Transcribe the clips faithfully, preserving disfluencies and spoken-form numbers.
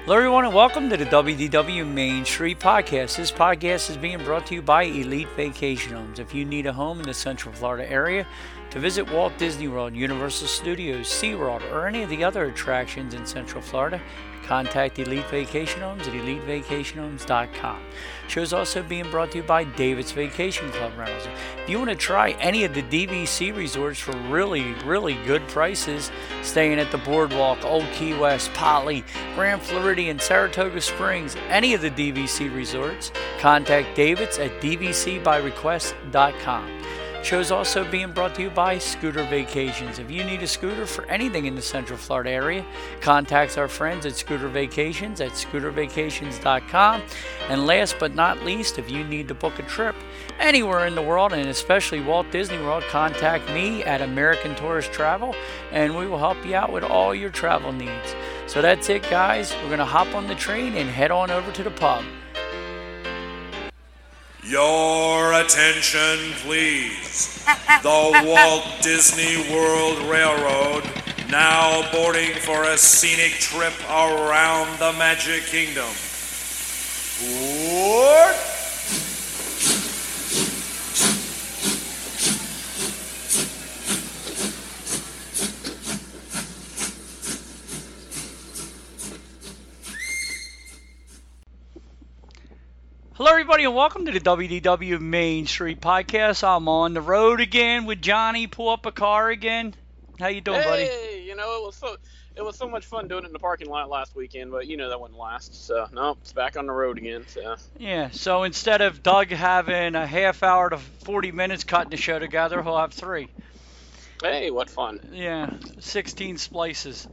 Hello, everyone, and welcome to the W D W Main Street Podcast. This podcast is being brought to you by Elite Vacation Homes. If you need a home in the Central Florida area to visit Walt Disney World, Universal Studios, SeaWorld, or any of the other attractions in Central Florida, contact Elite Vacation Homes at elite vacation homes dot com. Show is also being brought to you by David's Vacation Club Rentals. If you want to try any of the D V C resorts for really, really good prices, staying at the Boardwalk, Old Key West, Poly, Grand Floridian, Saratoga Springs, any of the D V C resorts, contact David's at d v c by request dot com. Show's also being brought to you by Scooter Vacations. If you need a scooter for anything in the Central Florida area, contact our friends at Scooter Vacations at scooter vacations dot com. And last but not least, if you need to book a trip anywhere in the world, and especially Walt Disney World, contact me at American Tourist Travel, and we will help you out with all your travel needs. So that's it, guys. We're going to hop on the train and head on over to the pub. Your attention, please. The Walt Disney World Railroad now boarding for a scenic trip around the Magic Kingdom. Board! Hello, everybody, and welcome to the W D W Main Street Podcast. I'm on the road again with Johnny. Pull up a car again. How you doing, hey, buddy? Hey, you know, it was so it was so much fun doing it in the parking lot last weekend, but you know that wouldn't last. So no, it's back on the road again. So Yeah. So instead of Doug having a half hour to forty minutes cutting the show together, he'll have three. hey, what fun! Yeah, sixteen splices.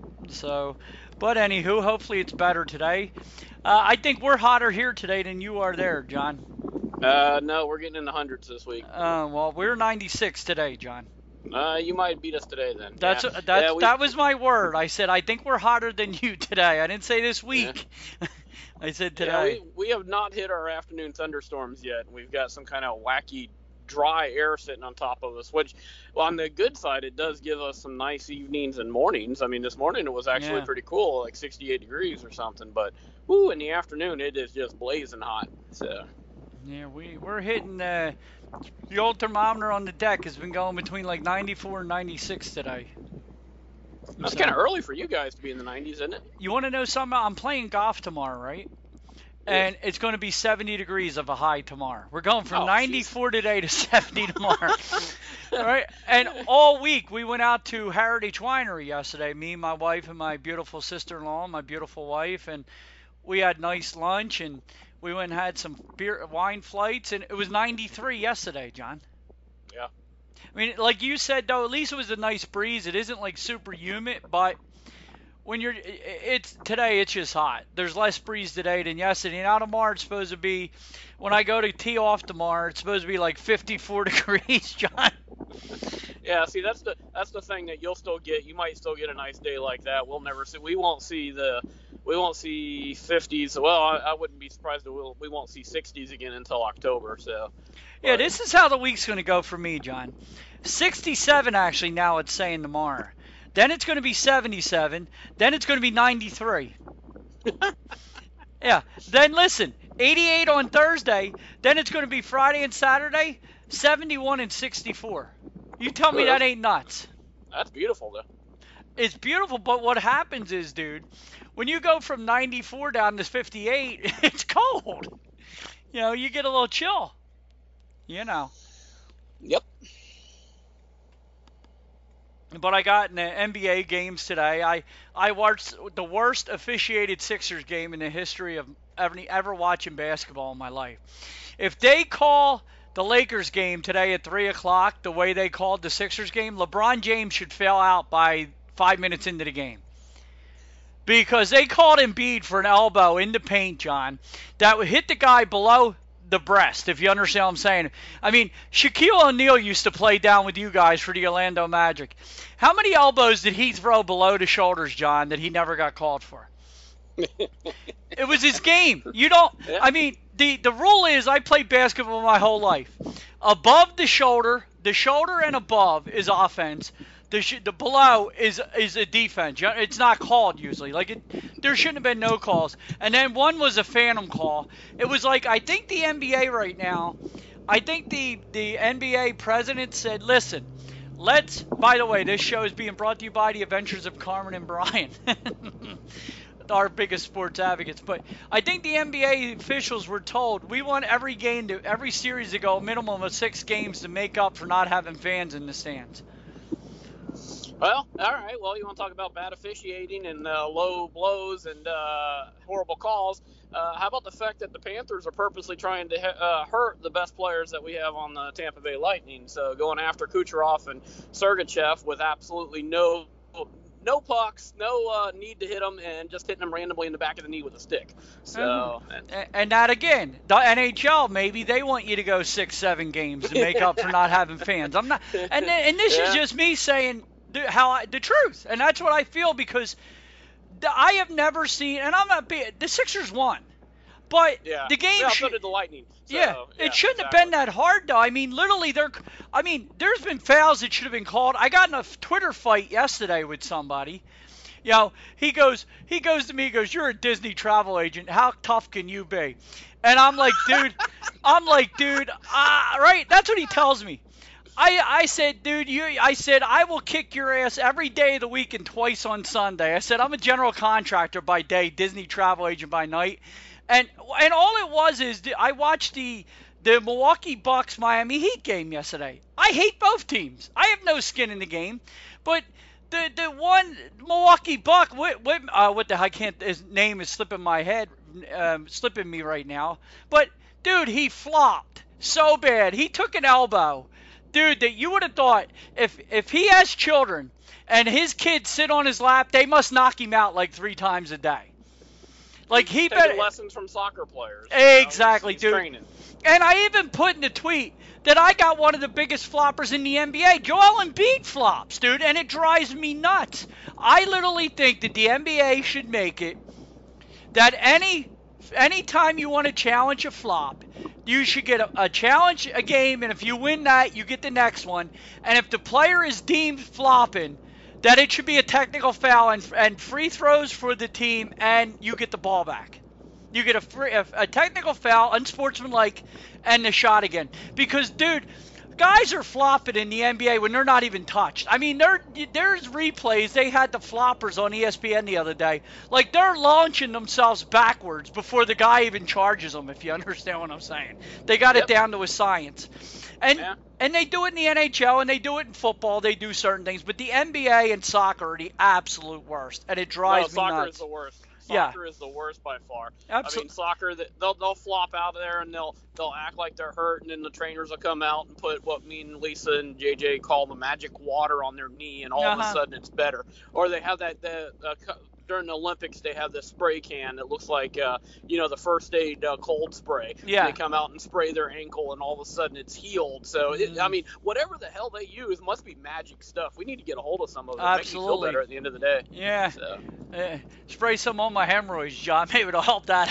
So, but anywho, hopefully it's better today. Uh, I think we're hotter here today than you are there, John. Uh, no, we're getting in the hundreds this week. Uh, well, we're ninety-six today, John. Uh, you might beat us today then. That's yeah. that's yeah, we, that was my word. I said I think we're hotter than you today. I didn't say this week. Yeah. I said today. Yeah, we, we have not hit our afternoon thunderstorms yet. We've got some kind of wacky dry air sitting on top of us, which, well, on the good side, it does give us some nice evenings and mornings. I mean, this morning it was actually Yeah. pretty cool, like sixty-eight degrees or something, but ooh, in the afternoon it is just blazing hot. So Yeah, we we're hitting uh, the old thermometer on the deck has been going between like ninety-four and ninety-six today. that's So- kind of early for you guys to be in the nineties, isn't it? You want to know something? I'm playing golf tomorrow, right? And it's going to be seventy degrees of a high tomorrow. We're going from Oh, ninety-four today to seventy tomorrow. All right? And all week we went out to Heritage Winery yesterday, me, my wife, and my beautiful sister-in-law, my beautiful wife, and we had nice lunch, and we went and had some beer, wine flights, and it was ninety-three yesterday, John. Yeah. I mean, like you said, though, at least it was a nice breeze. It isn't like super humid, but when you're, it's today, it's just hot. There's less breeze today than yesterday. Now tomorrow it's supposed to be, when I go to tee off tomorrow, it's supposed to be like fifty-four degrees, John. Yeah, see, that's the that's the thing that you'll still get. You might still get a nice day like that. We'll never see. We won't see the. We won't see fifties. Well, I, I wouldn't be surprised if we'll, we won't see sixties again until October. So. Yeah, but, this is how the week's going to go for me, John. sixty-seven actually now it's saying tomorrow. Then it's going to be seventy-seven. Then it's going to be ninety-three. Yeah. Then listen, eighty-eight on Thursday. Then it's going to be Friday and Saturday, seventy-one and sixty-four. You tell me that ain't nuts. That's beautiful, though. It's beautiful, but what happens is, dude, when you go from ninety-four down to fifty-eight, it's cold. You know, you get a little chill. You know. Yep. But I got in the N B A games today. I, I watched the worst officiated Sixers game in the history of ever, ever watching basketball in my life. If they call the Lakers game today at three o'clock the way they called the Sixers game, LeBron James should fail out by five minutes into the game. Because they called Embiid for an elbow in the paint, John, that would hit the guy below the breast, if you understand what I'm saying. I mean, Shaquille O'Neal used to play down with you guys for the Orlando Magic. How many elbows did he throw below the shoulders, John, that he never got called for? It was his game. You don't, Yeah. I mean, the, the rule is I played basketball my whole life. Above the shoulder, the shoulder and above is offense. The sh- the below is is a defense. It's not called usually. Like it, there shouldn't have been no calls. And then one was a phantom call. It was like I think the N B A right now. I think the the N B A president said, "Listen, let's." By the way, this show is being brought to you by the Adventures of Carmen and Brian, our biggest sports advocates. But I think the N B A officials were told we want every game to every series to go a minimum of six games to make up for not having fans in the stands. Well, all right. Well, you want to talk about bad officiating and uh, low blows and uh, horrible calls. Uh, how about the fact that the Panthers are purposely trying to uh, hurt the best players that we have on the Tampa Bay Lightning? So going after Kucherov and Sergachev with absolutely no no pucks, no uh, need to hit them, and just hitting them randomly in the back of the knee with a stick. So, mm-hmm. and, and that again, the N H L, maybe they want you to go six, seven games to make up for not having fans. I'm not, and and this yeah. is just me saying how I, the truth, and that's what I feel because the, I have never seen, and I'm not being the Sixers won, but yeah. the game yeah, should, so did the Lightning. So, yeah, yeah, it shouldn't exactly. have been that hard though. I mean, literally, there. I mean, there's been fouls that should have been called. I got in a Twitter fight yesterday with somebody. You know, he goes, he goes to me, he goes, "You're a Disney travel agent. How tough can you be?" And I'm like, dude, I'm like, dude, uh, right? That's what he tells me. I, I said, dude, you. I said, I will kick your ass every day of the week and twice on Sunday. I said, I'm a general contractor by day, Disney travel agent by night, and and all it was is I watched the the Milwaukee Bucks Miami Heat game yesterday. I hate both teams. I have no skin in the game, but the the one Milwaukee Buck, what what, uh, what the I can't his name is slipping my head, um, slipping me right now. But dude, he flopped so bad. He took an elbow. Dude, that you would have thought if if he has children and his kids sit on his lap, they must knock him out like three times a day. Like he better bet lessons from soccer players. Exactly, you know, he's, he's dude. Training. And I even put in the tweet that I got one of the biggest floppers in the N B A. Joel Embiid flops, dude, and it drives me nuts. I literally think that the N B A should make it that any anytime you want to challenge a flop, you should get a, a challenge a game, and if you win that, you get the next one. And if the player is deemed flopping, that it should be a technical foul and, and free throws for the team, and you get the ball back. You get a, free, a, a technical foul, unsportsmanlike, and the shot again. Because, dude, guys are flopping in the N B A when they're not even touched. I mean, there there's replays. They had the floppers on E S P N the other day. Like, they're launching themselves backwards before the guy even charges them, if you understand what I'm saying. They got yep. it down to a science. And yeah. and they do it in the N H L, and they do it in football. They do certain things. But the N B A and soccer are the absolute worst, and it drives no, me soccer nuts. Is the worst. Yeah. Soccer is the worst by far. Absolutely. I mean, soccer, they'll they'll flop out of there and they'll they'll act like they're hurt, and then the trainers will come out and put what me and Lisa and J J call the magic water on their knee, and all uh-huh. of a sudden it's better. Or they have that the uh, during the Olympics they have this spray can that looks like uh, you know the first aid uh, cold spray. Yeah. They come out and spray their ankle, and all of a sudden it's healed. So it, mm. I mean, whatever the hell they use must be magic stuff. We need to get a hold of some of it. Absolutely. Make me feel better at the end of the day. Yeah. So. Uh, spray some on my hemorrhoids, John. Maybe it'll help that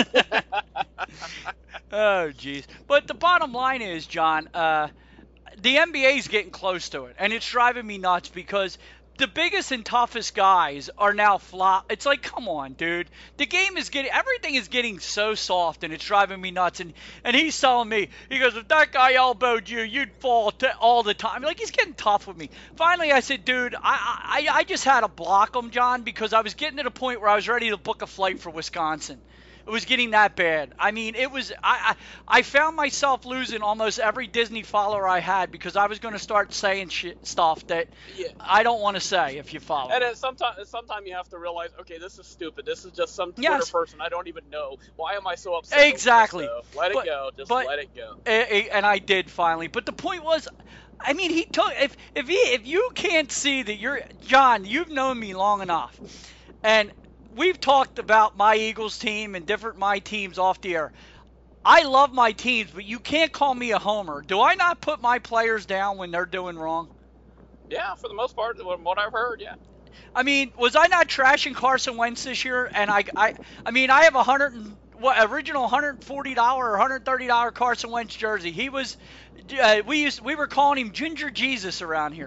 out. Oh, jeez. But the bottom line is, John, uh, the N B A is getting close to it, and it's driving me nuts because the biggest and toughest guys are now flop. It's like, come on, dude. The game is getting, everything is getting so soft, and it's driving me nuts. And, and he's telling me, he goes, if that guy elbowed you, you'd fall t- all the time. Like, he's getting tough with me. Finally, I said, dude, I, I, I just had to block him, John, because I was getting to the point where I was ready to book a flight for Wisconsin. It was getting that bad. I mean, it was. I, I I found myself losing almost every Disney follower I had because I was going to start saying shit, stuff that yeah. I don't want to say. If you follow. And then sometimes, sometimes you have to realize, okay, this is stupid. This is just some Twitter yes. person I don't even know. Why am I so upset? Exactly. So let but, it go. Just but, let it go. And I did finally. But the point was, I mean, he took. If if he if you can't see that you're John, you've known me long enough, and we've talked about my Eagles team and different my teams off the air. I love my teams, but you can't call me a homer. Do I not put my players down when they're doing wrong? Yeah, for the most part, what I've heard, yeah. I mean, was I not trashing Carson Wentz this year? And I, I, I mean, I have a hundred and what original one hundred forty dollars or one hundred thirty dollars Carson Wentz jersey. He was, uh, we used, we were calling him Ginger Jesus around here.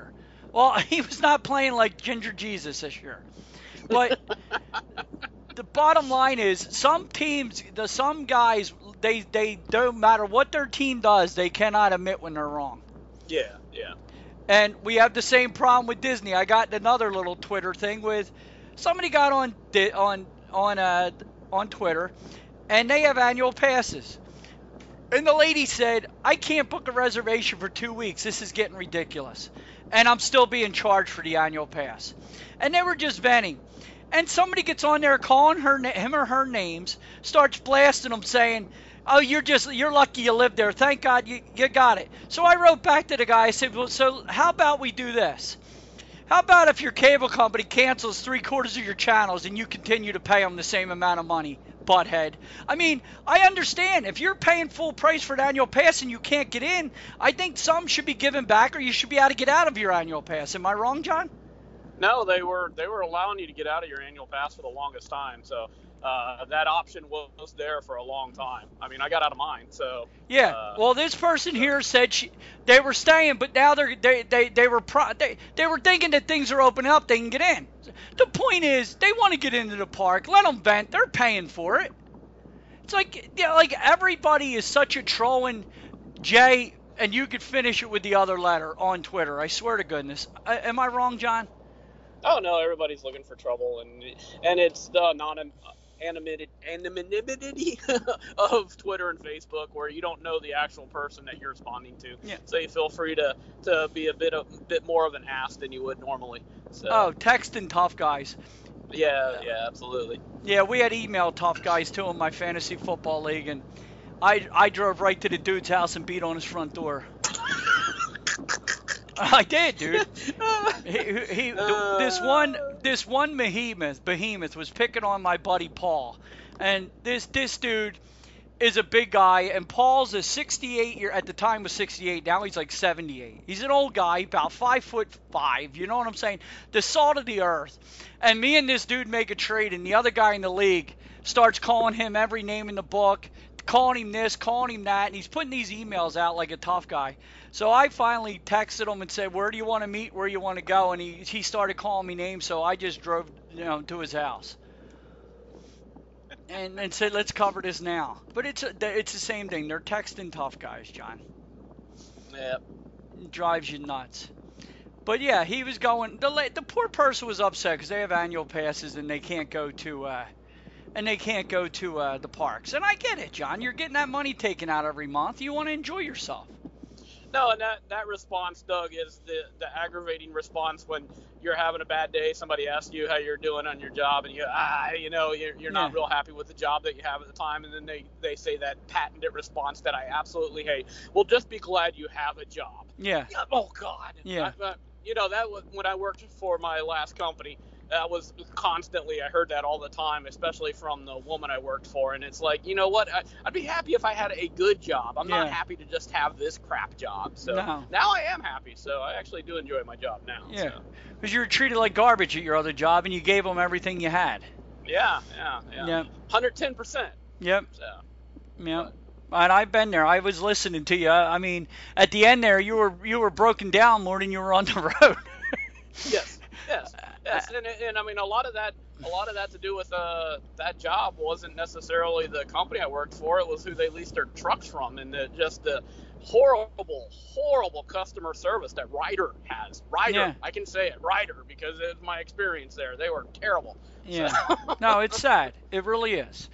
Well, he was not playing like Ginger Jesus this year. But the bottom line is, some teams, the some guys, they they don't matter what their team does, they cannot admit when they're wrong. Yeah, yeah. And we have the same problem with Disney. I got another little Twitter thing with somebody got on on on uh, on Twitter, and they have annual passes. And the lady said, I can't book a reservation for two weeks. This is getting ridiculous. And I'm still being charged for the annual pass. And they were just venting. And somebody gets on there calling her, him or her names, starts blasting them saying, oh, you're just, you're lucky you live there. Thank God you, you got it. So I wrote back to the guy. I said, well, so how about we do this? How about if your cable company cancels three quarters of your channels and you continue to pay them the same amount of money, butthead? I mean, I understand. If you're paying full price for an annual pass and you can't get in, I think some should be given back, or you should be able to get out of your annual pass. Am I wrong, John? No, they were they were allowing you to get out of your annual pass for the longest time. So uh, that option was there for a long time. I mean, I got out of mine. So yeah. Uh, well, this person here said she, they were staying, but now they're, they they they were pro, they they were thinking that things are opening up, they can get in. The point is, they want to get into the park. Let them vent. They're paying for it. It's like, yeah, like everybody is such a trolling, Jay, and you could finish it with the other letter on Twitter. I swear to goodness. I, am I wrong, John? Oh no, everybody's looking for trouble, and and it's the non anonymity anonymity of Twitter and Facebook, where you don't know the actual person that you're responding to. Yeah. So you feel free to, to be a bit a bit more of an ass than you would normally. So, oh, texting tough guys. Yeah, yeah, absolutely. Yeah, we had email tough guys too in my fantasy football league, and I I drove right to the dude's house and beat on his front door. I did, dude. he, he, this one, this one behemoth, behemoth was picking on my buddy Paul, and this this dude is a big guy, and Paul's a sixty-eight year at the time was sixty-eight. Now he's like seventy-eight. He's an old guy, about five foot five. You know what I'm saying? The salt of the earth. And me and this dude make a trade, and the other guy in the league starts calling him every name in the book, calling him this, calling him that, and he's putting these emails out like a tough guy. So I finally texted him and said, where do you want to meet, where do you want to go? And he he started calling me names, so I just drove, you know, to his house. And, and said, let's cover this now. But it's a, it's the same thing. They're texting tough guys, John. Yeah. It drives you nuts. But yeah, he was going, the the poor person was upset because they have annual passes and they can't go to, uh, and they can't go to uh, the parks. And I get it, John. You're getting that money taken out every month. You want to enjoy yourself. No, and that, that response, Doug, is the, the aggravating response when you're having a bad day. Somebody asks you how you're doing on your job, and you, ah, you know, you're, you're not Yeah. real happy with the job that you have at the time, and then they, they say that patented response that I absolutely hate. Well, just be glad you have a job. Yeah. Yeah, oh, God. Yeah. I, uh, you know, that was when I worked for my last company. That was constantly, I heard that all the time, especially from the woman I worked for. And it's like, you know what? I, I'd be happy if I had a good job. I'm not Yeah. happy to just have this crap job. So No. now I am happy. So I actually do enjoy my job now. Yeah. So. Because you were treated like garbage at your other job, and you gave them everything you had. Yeah, yeah, yeah. Yep. one hundred ten percent. Yep. So. Yep. And I've been there. I was listening to you. I mean, at the end there, you were you were broken down more than you were on the road. Yes, yes, yes, and, and I mean a lot of that, a lot of that to do with uh, that job wasn't necessarily the company I worked for. It was who they leased their trucks from, and the, just the horrible, horrible customer service that Ryder has. Ryder, Yeah. I can say it, Ryder, because it's my experience there. They were terrible. Yeah. So. No, it's sad. It really is.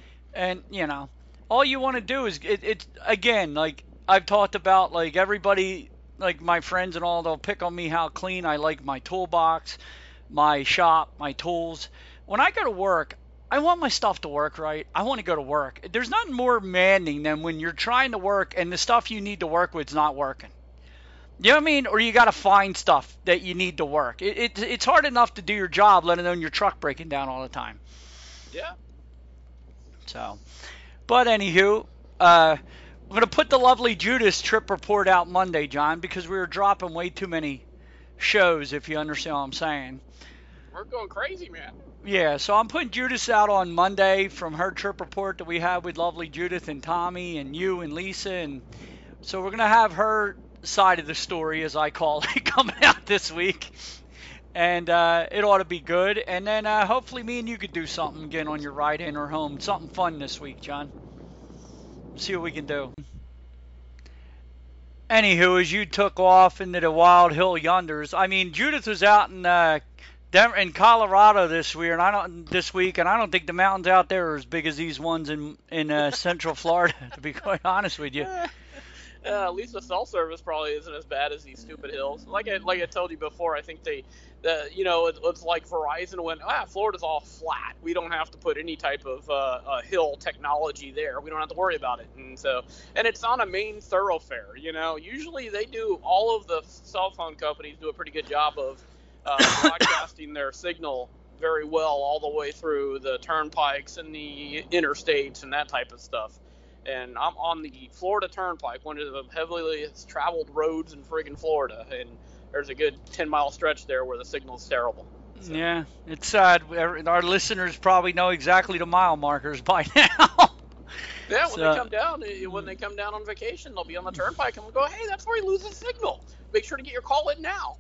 And you know, all you want to do is it, it's again like I've talked about, like everybody. Like my friends and all, they'll pick on me how clean I like my toolbox, my shop, my tools. When I go to work, I want my stuff to work right. I want to go to work. There's nothing more maddening than when you're trying to work and the stuff you need to work with is not working. You know what I mean? Or you got to find stuff that you need to work. It, it, it's hard enough to do your job, let alone your truck breaking down all the time. Yeah. So, but anywho, uh, I'm going to put the lovely Judas trip report out Monday, John, because we were dropping way too many shows, if you understand what I'm saying. We're going crazy, man. Yeah, so I'm putting Judas out on Monday from her trip report that we had with lovely Judith and Tommy and you and Lisa. And so we're going to have her side of the story, as I call it, coming out this week. And uh, it ought to be good. And then uh, hopefully me and you could do something again on your ride in or home. Something fun this week, John. See what we can do. Anywho, as you took off into the wild hill yonders, I mean, Judith was out in uh, Denver, in Colorado this week, and I don't this week, and I don't think the mountains out there are as big as these ones in in uh, Central Florida. To be quite honest with you. Uh, at least the cell service probably isn't as bad as these stupid hills. Like I like I told you before, I think they, the you know, it, it's like Verizon went, ah, Florida's all flat. We don't have to put any type of uh, uh, hill technology there. We don't have to worry about it. And so, and it's on a main thoroughfare. You know, usually they do, all of the cell phone companies do a pretty good job of uh, broadcasting their signal very well all the way through the turnpikes and the interstates and that type of stuff. And I'm on the Florida Turnpike, one of the heavily traveled roads in friggin' Florida, and there's a good ten mile stretch there where the signal's terrible. So. Yeah, it's sad. Our listeners probably know exactly the mile markers by now. Yeah, when so, they come down, when they come down on vacation, they'll be on the turnpike and we'll go, hey, that's where he loses signal. Make sure to get your call in now.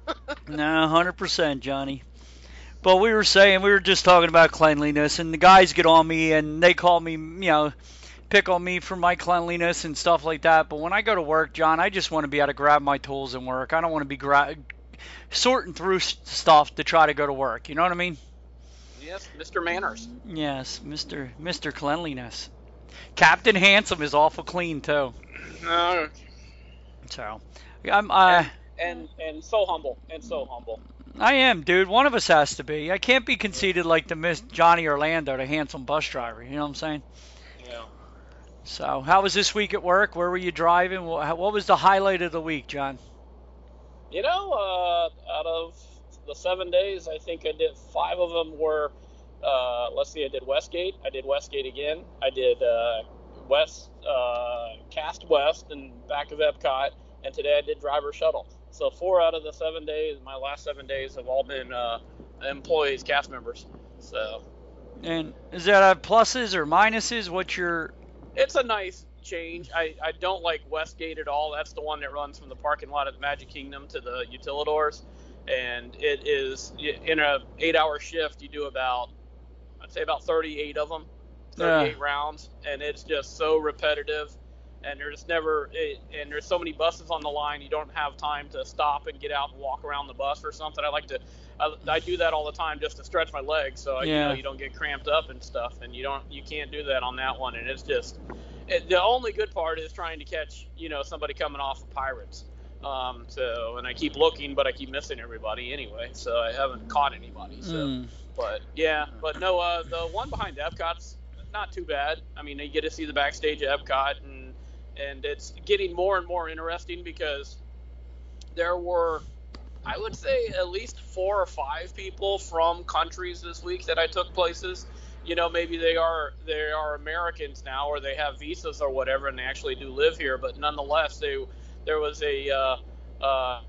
No, one hundred percent, Johnny. But we were saying, we were just talking about cleanliness, and the guys get on me and they call me, you know, pick on me for my cleanliness and stuff like that. But when I go to work, John, I just want to be able to grab my tools and work. I don't want to be gra- sorting through stuff to try to go to work. You know what I mean? Yes, Mister Manners. Yes, Mister Mister Cleanliness. Captain Handsome is awful clean too. Uh, so, I'm. Uh, and, and and so humble and so humble. I am, dude. One of us has to be. I can't be conceited like the Miss Johnny Orlando, the handsome bus driver. You know what I'm saying? Yeah. So, how was this week at work? Where were you driving? What was the highlight of the week, John? You know, uh, out of the seven days, I think I did five of them were, uh, let's see, I did Westgate. I did Westgate again. I did uh, West, uh, Cast West and back of Epcot. And today I did Driver Shuttle. So four out of the seven days, my last seven days, have all been uh, employees, cast members. So. And is that a pluses or minuses? What's your... It's a nice change. I, I don't like Westgate at all. That's the one that runs from the parking lot at the Magic Kingdom to the Utilidors. And it is, in a eight-hour shift, you do about, I'd say about thirty-eight of them, thirty-eight yeah. rounds. And it's just so repetitive. And there's never, it, and there's so many buses on the line, you don't have time to stop and get out and walk around the bus or something. I like to, I, I do that all the time just to stretch my legs so yeah. you know you don't get cramped up and stuff. And you don't, you can't do that on that one. And it's just, it, the only good part is trying to catch, you know, somebody coming off of Pirates. Um, so, and I keep looking, but I keep missing everybody anyway. So I haven't caught anybody. So, mm. but yeah, but no, uh, the one behind Epcot's not too bad. I mean, you get to see the backstage at Epcot, and and it's getting more and more interesting because there were, I would say, at least four or five people from countries this week that I took places. You know, maybe they are they are Americans now, or they have visas or whatever, and they actually do live here. But nonetheless, they there was a uh, uh,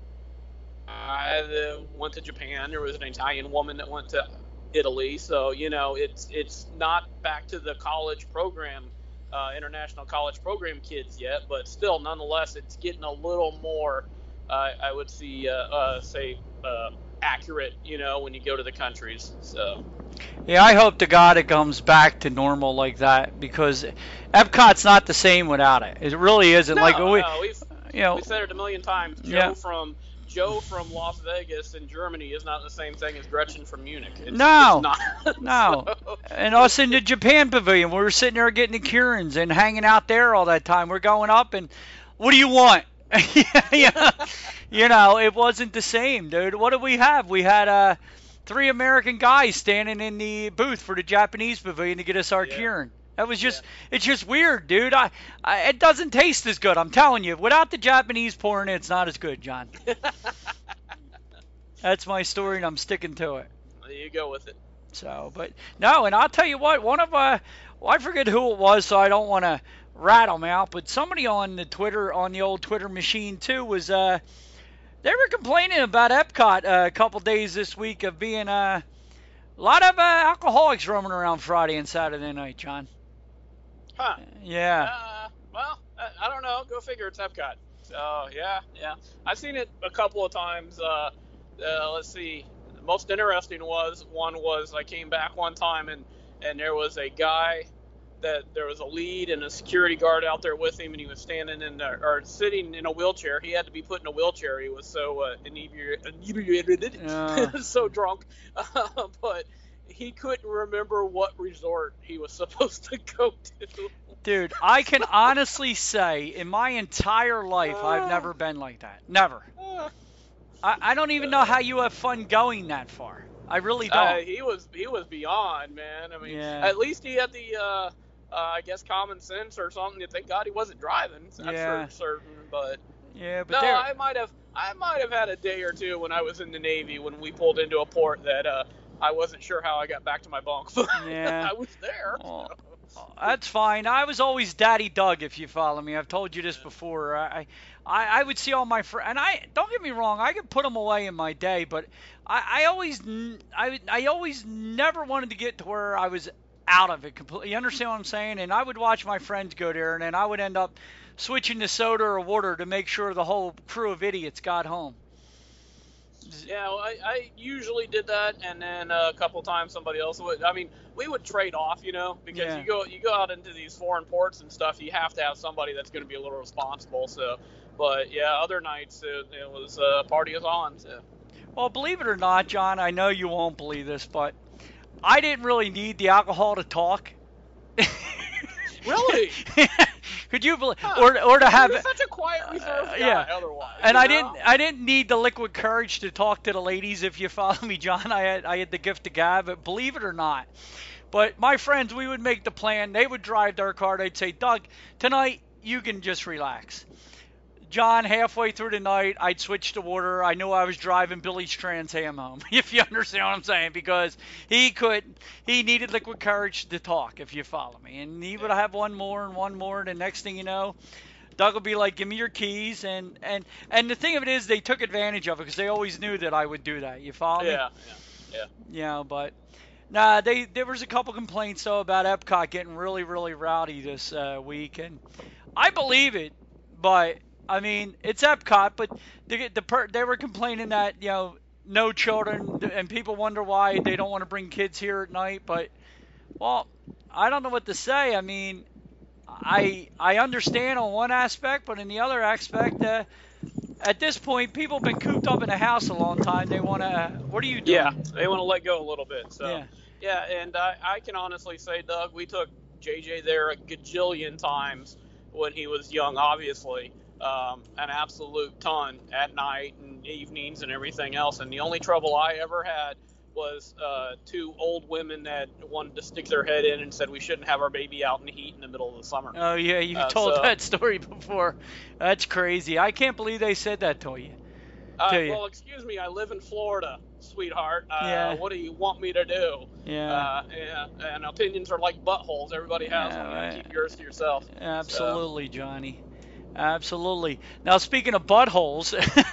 I went to Japan. There was an Italian woman that went to Italy. So you know, it's it's not back to the college program. Uh, international college program kids yet, but still, nonetheless, it's getting a little more, uh, I would see, uh, uh, say, uh, accurate, you know, when you go to the countries. So. Yeah, I hope to God it comes back to normal like that, because Epcot's not the same without it. It really isn't. No, like we, no, we've, you know, we've said it a million times. Joe yeah. from Joe from Las Vegas in Germany is not the same thing as Gretchen from Munich. It's, no, it's not. no. So. And us in the Japan pavilion, we were sitting there getting the Kiurins and hanging out there all that time. We're going up and, what do you want? yeah, you know, it wasn't the same, dude. What did we have? We had uh, three American guys standing in the booth for the Japanese pavilion to get us our yeah. Kiurin. That was just, yeah. it's just weird, dude. I, I, it doesn't taste as good, I'm telling you. Without the Japanese pouring it, it's not as good, John. That's my story, and I'm sticking to it. There you go with it. So, but, no, and I'll tell you what, one of, uh, well, I forget who it was, so I don't want to rat them out, but somebody on the Twitter, on the old Twitter machine, too, was, uh, they were complaining about Epcot uh, a couple days this week of being, uh, a lot of uh, alcoholics roaming around Friday and Saturday night, John. Huh. Yeah. Uh, well, I, I don't know. Go figure. It's Epcot. Oh, yeah, yeah. I've seen it a couple of times. Uh, uh, let's see. The most interesting was one was I came back one time and, and there was a guy that there was a lead and a security guard out there with him, and he was standing in the, or sitting in a wheelchair. He had to be put in a wheelchair. He was so uh, inebriated, uh. so drunk, uh, but he couldn't remember what resort he was supposed to go to. Dude, I can honestly say in my entire life, uh, I've never been like that. Never. Uh, I, I don't even know how you have fun going that far. I really don't. Uh, he was he was beyond, man. I mean, yeah. At least he had the, uh, uh, I guess, common sense or something. Thank God he wasn't driving. That's yeah. for certain. But yeah, but no, there... I might have I might have had a day or two when I was in the Navy when we pulled into a port that uh, I wasn't sure how I got back to my bunk. Yeah, I was there. Well, that's fine. I was always Daddy Doug, if you follow me. I've told you this before. I, I, I would see all my friends, and I don't get me wrong, I could put them away in my day, but I, I always, I, I always never wanted to get to where I was out of it completely. You understand what I'm saying? And I would watch my friends go there, and then I would end up switching to soda or water to make sure the whole crew of idiots got home. Yeah, well, I, I usually did that, and then uh, a couple times somebody else would. I mean, we would trade off, you know, because yeah. you go you go out into these foreign ports and stuff. You have to have somebody that's going to be a little responsible. So, but yeah, other nights it, it was uh, party is on. So. Well, believe it or not, John, I know you won't believe this, but I didn't really need the alcohol to talk. Really? Could you believe, huh. or or to have You're such a quiet, reserved uh, guy yeah. otherwise. And I know? didn't I didn't need the liquid courage to talk to the ladies. If you follow me, John, I had I had the gift of gab. But believe it or not, but my friends, we would make the plan. They would drive their car. They'd say, Doug, tonight you can just relax. John, halfway through the night, I'd switch to water. I knew I was driving Billy Strand's ham home, if you understand what I'm saying, because he could, he needed liquid courage to talk, if you follow me. And he would have one more and one more, and the next thing you know, Doug would be like, give me your keys. And, and, and the thing of it is, they took advantage of it because they always knew that I would do that. You follow me? Yeah, yeah, yeah. Yeah, but, nah, they, there was a couple complaints, though, about Epcot getting really, really rowdy this uh, week. And I believe it, but... I mean, it's Epcot, but the, the per, they were complaining that, you know, no children, and people wonder why they don't want to bring kids here at night. But, well, I don't know what to say. I mean, I I understand on one aspect, but in the other aspect, uh, at this point, people have been cooped up in a house a long time. They want to, what are you doing? Yeah, they want to let go a little bit. So, yeah, yeah and I, I can honestly say, Doug, we took J J there a gajillion times when he was young, obviously. Um, an absolute ton at night and evenings and everything else. And the only trouble I ever had was uh, two old women that wanted to stick their head in and said we shouldn't have our baby out in the heat in the middle of the summer. Oh, yeah, you've uh, told so, that story before. That's crazy. I can't believe they said that to you. Uh, to you. Well, excuse me, I live in Florida, sweetheart. Uh, yeah. What do you want me to do? Yeah. Uh, yeah. And opinions are like buttholes. Everybody has yeah, them. You right. keep yours to yourself. Absolutely, so. Johnny. Absolutely. Now, speaking of buttholes,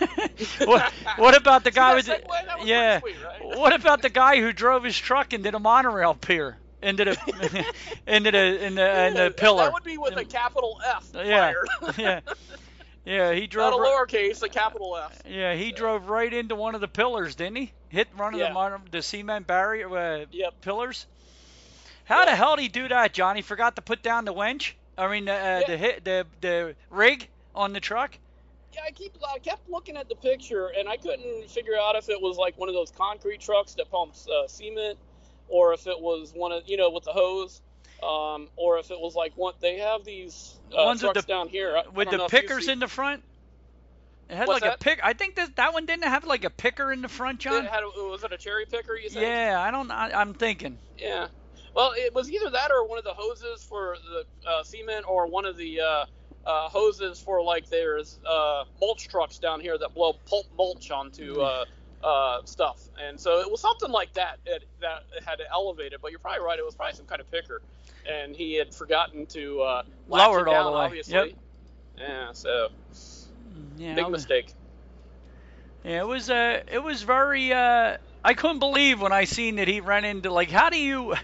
what, what about the guy with the, yeah? Sweet, right? What about the guy who drove his truck into the monorail pier, into the into the in the, in the pillar? That would be with a capital F. Yeah, yeah, yeah. He drove not a lowercase, a capital F. Yeah, he drove right into one of the pillars, didn't he? Hit one of yeah. the mono, the cement barrier uh, yep. pillars. How yep. the hell did he do that, Johnny? Forgot to put down the winch. I mean, uh, yeah. the hit, the the rig on the truck. Yeah, I keep I kept looking at the picture, and I couldn't figure out if it was like one of those concrete trucks that pumps uh, cement, or if it was one of you know with the hose, um, or if it was like one. They have these uh, ones trucks with the, down here I, with I the pickers in the front. It had What's like that? a pick. I think that that one didn't have like a picker in the front, John. It had a, was it a cherry picker? You think? Yeah, I don't. I, I'm thinking. Yeah. Well, it was either that or one of the hoses for the uh, cement, or one of the uh, uh, hoses for like there's uh, mulch trucks down here that blow pulp mulch onto uh, uh, stuff, and so it was something like that it, that had elevated. But you're probably right; it was probably some kind of picker, and he had forgotten to uh, lower it all down, the way. Obviously. Yep. Yeah. So yeah, big was, mistake. Yeah, it was. Uh, it was very. Uh, I couldn't believe when I seen that he ran into like. How do you?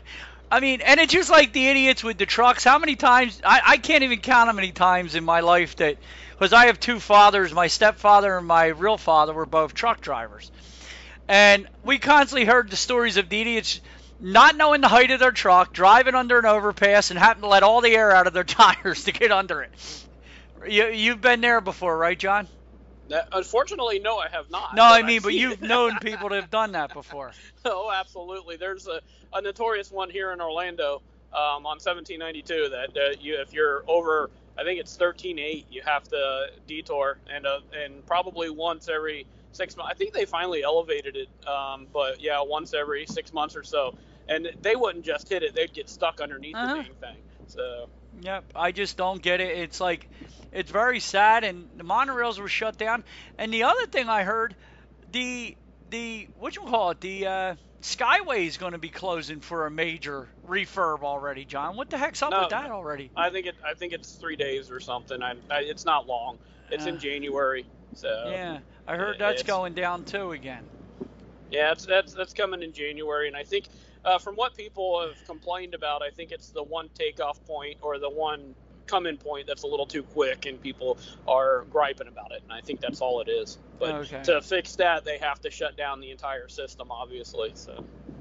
I mean, and it's just like the idiots with the trucks. How many times, I, I can't even count how many times in my life that, because I have two fathers, my stepfather and my real father were both truck drivers. And we constantly heard the stories of the idiots not knowing the height of their truck, driving under an overpass, and having to let all the air out of their tires to get under it. You, you've been there before, right, John? Uh, unfortunately, no, I have not. No, I I've mean, but seen you've it. known people that have done that before. Oh, absolutely. There's a, a notorious one here in Orlando um, on seventeen ninety-two that uh, you, if you're over, I think it's thirteen eight, you have to detour, and uh, and probably once every six months. I think they finally elevated it, um, but yeah, once every six months or so. And they wouldn't just hit it; they'd get stuck underneath Uh-huh. the dang thing. So. Yep, I just don't get it. It's like, it's very sad, and the monorails were shut down. And the other thing I heard, the the what you call it, the uh, Skyway is going to be closing for a major refurb already, John. What the heck's up No, with that already? I think it. I think it's three days or something. I, I, it's not long. It's Uh, in January. So. Yeah, I heard Yeah, that's it's- going down too again. Yeah, it's, that's that's coming in January, and I think uh, from what people have complained about, I think it's the one takeoff point or the one come-in point that's a little too quick, and people are griping about it. And I think that's all it is. But Okay. to fix that, they have to shut down the entire system, obviously. So.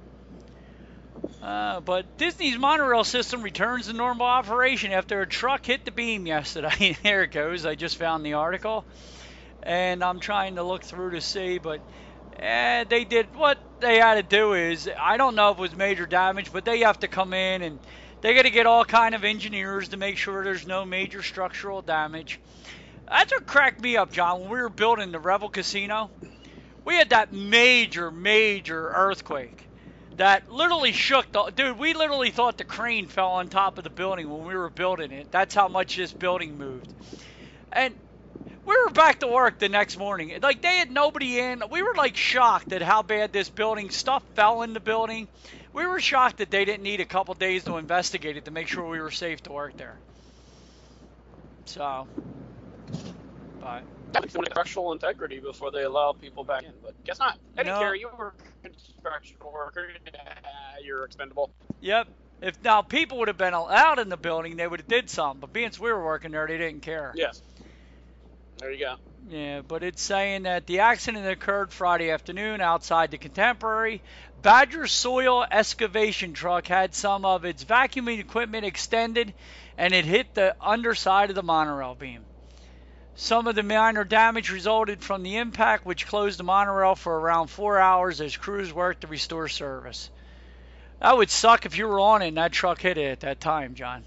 Uh, but Disney's monorail system returns to normal operation after a truck hit the beam yesterday. There it goes. I just found the article, and I'm trying to look through to see, but eh, they did what they had to do. Is I don't know if it was major damage, but they have to come in and they got to get all kind of engineers to make sure there's no major structural damage. That's what cracked me up, John. When we were building the Revel Casino, we had that major, major earthquake that literally shook the dude. We literally thought the crane fell on top of the building when we were building it. That's how much this building moved. And we were back to work the next morning. Like, they had nobody in. We were like shocked at how bad this building stuff fell in the building. We were shocked that they didn't need a couple days to investigate it to make sure we were safe to work there. So, but Some structural integrity before they allow people back in, but guess not. Eddie No. Carey, you were a construction worker. Yeah, you're expendable. yep. If now people would have been allowed in the building, they would have did something. But being we were working there, they didn't care. Yes. There you go. Yeah, but it's saying that the accident occurred Friday afternoon outside the Contemporary. Badger soil excavation truck had some of its vacuuming equipment extended, and it hit the underside of the monorail beam. Some of the minor damage resulted from the impact, which closed the monorail for around four hours as crews worked to restore service. That would suck if you were on it and that truck hit it at that time, John.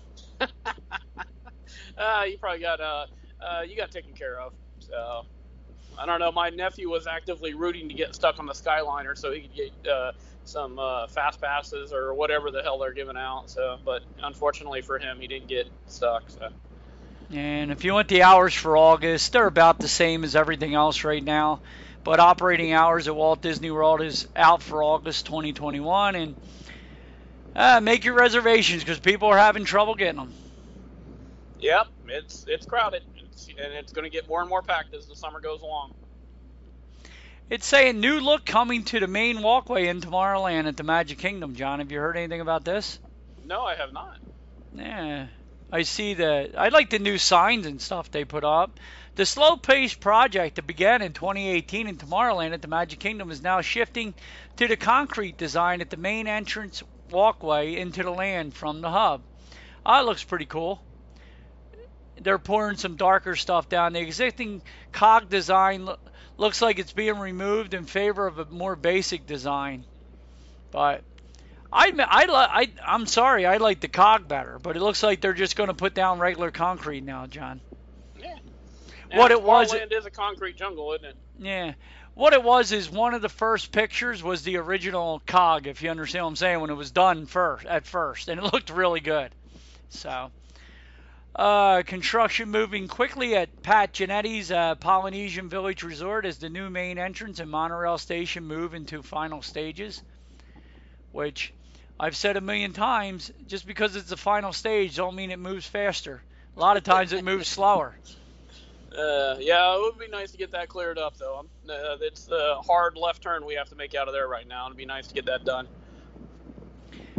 Uh, you probably got uh, uh, you got taken care of. So I don't know. My nephew was actively rooting to get stuck on the Skyliner so he could get uh, some uh, fast passes or whatever the hell they're giving out. So, but unfortunately for him, he didn't get stuck. So. And if you want the hours for August, they're about the same as everything else right now. But operating hours at Walt Disney World is out for August twenty twenty-one. And uh, make your reservations because people are having trouble getting them. Yep, it's it's crowded, it's, and it's going to get more and more packed as the summer goes along. It's saying new look coming to the main walkway in Tomorrowland at the Magic Kingdom, John. Have you heard anything about this? No, I have not. Yeah, I see the. I like the new signs and stuff they put up. The slow-paced project that began in twenty eighteen in Tomorrowland at the Magic Kingdom is now shifting to the concrete design at the main entrance walkway into the land from the hub. Ah, it looks pretty cool. They're pouring some darker stuff down. The existing cog design lo- looks like it's being removed in favor of a more basic design. But I, I, I, I'm sorry, I like the cog better. But it looks like they're just going to put down regular concrete now, John. Yeah. What it was- Tomorrowland is a concrete jungle, isn't it? Yeah. What it was is one of the first pictures was the original cog, if you understand what I'm saying, when it was done first at first. And it looked really good. So... Uh, construction moving quickly at Pat Genetti's uh, Polynesian Village Resort as the new main entrance and monorail station move into final stages. Which I've said a million times, just because it's the final stage don't mean it moves faster. A lot of times it moves slower. Uh, yeah, it would be nice to get that cleared up, though. Uh, it's the hard left turn we have to make out of there right now. It'd be nice to get that done.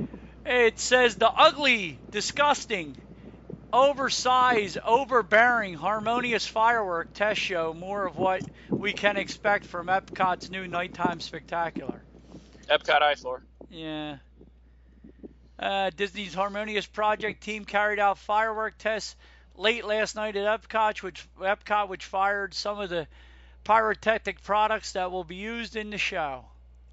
It says the ugly, disgusting, oversized, overbearing, harmonious firework test show. More of what we can expect from Epcot's new nighttime spectacular. Epcot Ice Lore. Yeah. Uh, Disney's Harmonious Project team carried out firework tests late last night at Epcot, which Epcot, which fired some of the pyrotechnic products that will be used in the show.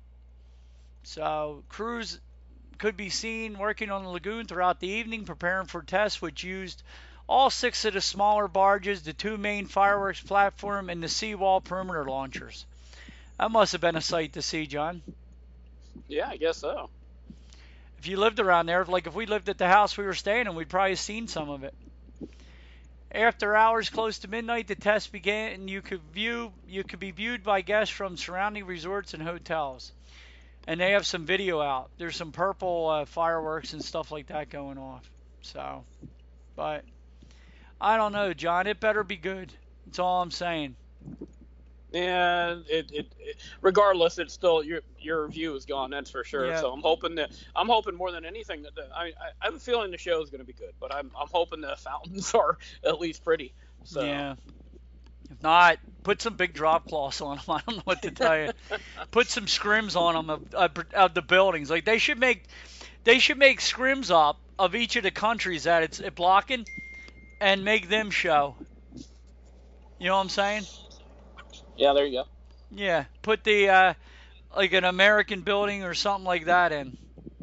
So crews could be seen working on the lagoon throughout the evening, preparing for tests, which used all six of the smaller barges, the two main fireworks platform, and the seawall perimeter launchers. That must have been a sight to see, John. Yeah, I guess so. If you lived around there, like if we lived at the house we were staying in, we'd probably seen some of it. After hours close to midnight, the test began, and you could view you could be viewed by guests from surrounding resorts and hotels. And they have some video out. There's some purple uh, fireworks and stuff like that going off. So, but I don't know, John. It better be good. That's all I'm saying. Yeah, it, it, it regardless, it's still your your view is gone. That's for sure. Yeah. So I'm hoping that I'm hoping more than anything that the, I, I I have a feeling the show is going to be good, but I'm I'm hoping the fountains are at least pretty. So. Yeah. If not, put some big drop cloths on them. I don't know what to tell you. Put some scrims on them of, of, of the buildings. Like they should make, they should make scrims up of each of the countries that it's it blocking, and make them show. You know what I'm saying? Yeah, there you go. Yeah, put the uh, like an American building or something like that in.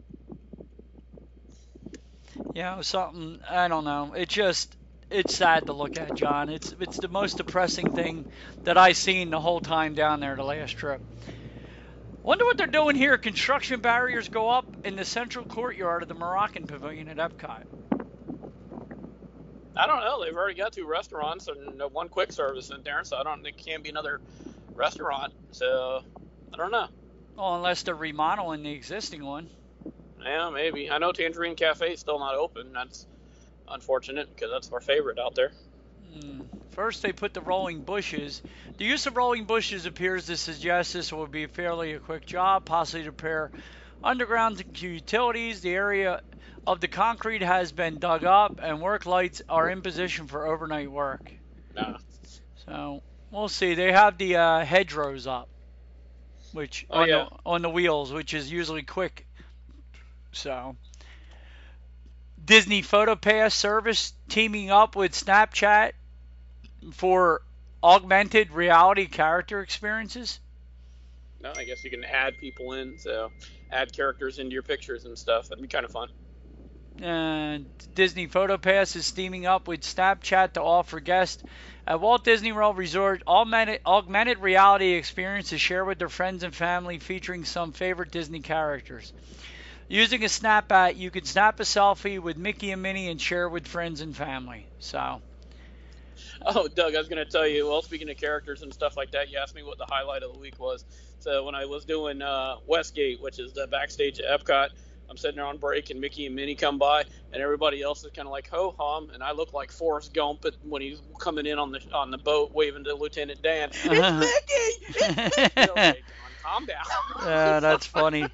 You know, something, I don't know. It just, it's sad to look at, John. It's it's the most depressing thing that I seen the whole time down there the last trip. Wonder what they're doing here. Construction barriers go up in the central courtyard of the Moroccan Pavilion at Epcot. I don't know. They've already got two restaurants and one quick service in there, so I don't. There can't be another restaurant. So I don't know. Well, unless they're remodeling the existing one. Yeah, maybe. I know Tangerine Cafe is still not open. That's unfortunate because that's our favorite out there. Mm. First, they put the rolling bushes. The use of rolling bushes appears to suggest this will be fairly a quick job, possibly to repair underground utilities. The area of the concrete has been dug up, and work lights are in position for overnight work. Nah. So we'll see. They have the uh, hedgerows up, which oh, on, yeah. the, on the wheels, which is usually quick. So Disney PhotoPass service teaming up with Snapchat for augmented reality character experiences. No, I guess you can add people in, so add characters into your pictures and stuff. That'd be kind of fun. And Disney PhotoPass is teaming up with Snapchat to offer guests at Walt Disney World Resort augmented, augmented reality experiences shared with their friends and family featuring some favorite Disney characters. Using a Snapchat, you can snap a selfie with Mickey and Minnie and share with friends and family. So. Oh, Doug, I was going to tell you, well, speaking of characters and stuff like that, you asked me what the highlight of the week was. So when I was doing uh, Westgate, which is the backstage at Epcot, I'm sitting there on break, and Mickey and Minnie come by, and everybody else is kind of like ho-hum, and I look like Forrest Gump when he's coming in on the on the boat, waving to Lieutenant Dan. It's Uh-huh. Mickey! It's Mickey! Okay, calm down. Uh, that's funny.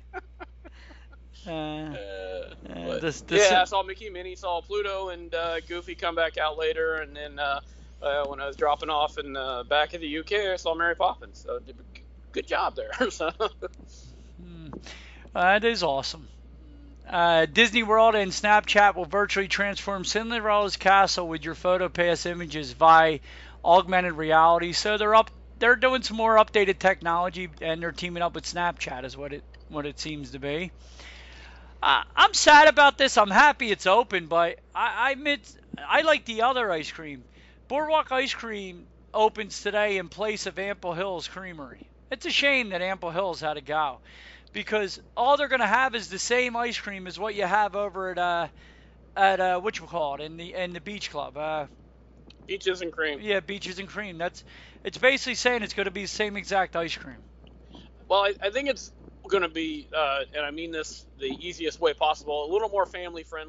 Uh, Uh, uh, but, this, this, yeah, I saw Mickey, Minnie, saw Pluto, and uh, Goofy come back out later, and then uh, uh, when I was dropping off in the back of the U K, I saw Mary Poppins. So did a good job there. So. Hmm. Uh, that is awesome. Uh, Disney World and Snapchat will virtually transform Cinderella's castle with your PhotoPass images via augmented reality. So they're up, they're doing some more updated technology, and they're teaming up with Snapchat, is what it what it seems to be. Uh, I'm sad about this. I'm happy it's open, but I I, admit, I like the other ice cream. Boardwalk Ice Cream opens today in place of Ample Hills Creamery. It's a shame that Ample Hills had to go, because all they're going to have is the same ice cream as what you have over at uh at uh what you call it in the in the Beach Club. Uh, Beaches and cream. yeah, Beaches and Cream. That's it's basically saying it's going to be the same exact ice cream. Well, I, I think it's going to be, uh, and I mean this the easiest way possible, a little more family friendly.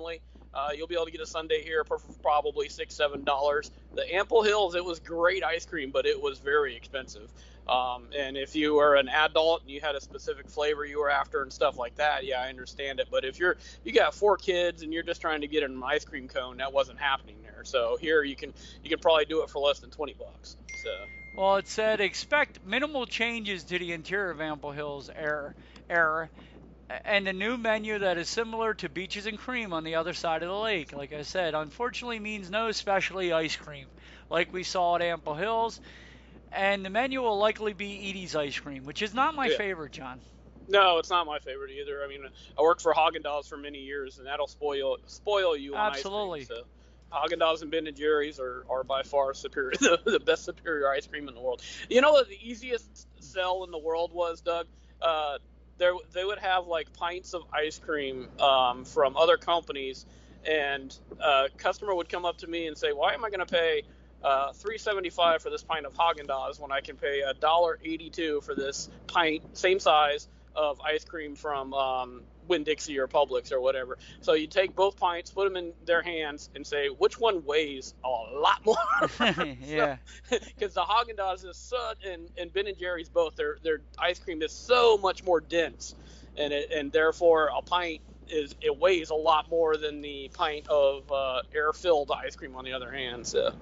Uh, you'll be able to get a sundae here for probably six, seven dollars. The Ample Hills, it was great ice cream, but it was very expensive. Um, and if you were an adult and you had a specific flavor you were after and stuff like that, yeah, I understand it. But if you're you got four kids and you're just trying to get an ice cream cone, that wasn't happening there. So here you can you can probably do it for less than twenty bucks. So. Well, it said expect minimal changes to the interior of Ample Hills era, era, and a new menu that is similar to Beaches and Cream on the other side of the lake. Like I said, unfortunately means no specialty ice cream, like we saw at Ample Hills. And the menu will likely be Edie's ice cream, which is not my yeah. favorite, John. No, it's not my favorite either. I mean, I worked for Haagen-Dazs for many years, and that'll spoil spoil you on Absolutely. ice cream. So Haagen-Dazs and Ben and Jerry's are, are by far superior, the, the best superior ice cream in the world. You know what the easiest sell in the world was, Doug? Uh, there they would have like pints of ice cream um, from other companies, and a customer would come up to me and say, "Why am I going to pay Uh, three seventy-five for this pint of Haagen-Dazs when I can pay a dollar eighty-two for this pint, same size of ice cream from um, Winn-Dixie or Publix or whatever?" So you take both pints, put them in their hands, and say, which one weighs a lot more? Yeah. Because the Haagen-Dazs is such, and, and Ben and Jerry's both, their their ice cream is so much more dense, and it, and therefore a pint is it weighs a lot more than the pint of uh, air-filled ice cream on the other hand. So.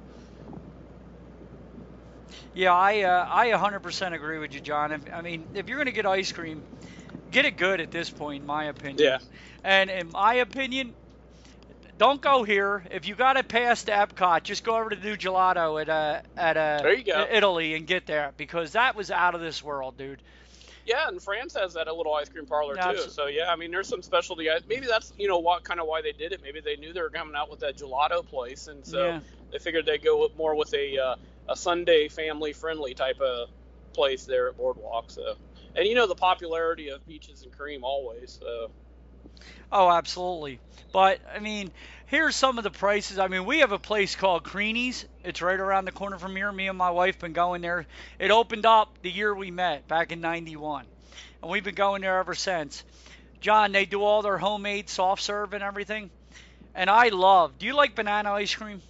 Yeah, I uh, I one hundred percent agree with you, John. If, I mean, if you're going to get ice cream, get it good at this point, in my opinion. Yeah. And in my opinion, don't go here. If you got to pass to Epcot, just go over to New Gelato at uh, at uh, there you go. Italy and get there, because that was out of this world, dude. Yeah, and France has that a little ice cream parlor too. Absolutely. So yeah, I mean, there's some specialty. Maybe that's you know what kind of why they did it. Maybe they knew they were coming out with that gelato place, and so Yeah. they figured they'd go with more with a uh, a Sunday family friendly type of place there at Boardwalk. So, and you know the popularity of Beaches and Cream always. So. Oh, absolutely. But, I mean, here's some of the prices. I mean, we have a place called Creanie's. It's right around the corner from here. Me and my wife been going there. It opened up the year we met, back in ninety-one. And we've been going there ever since. John, they do all their homemade soft serve and everything. And I love, do you like banana ice cream?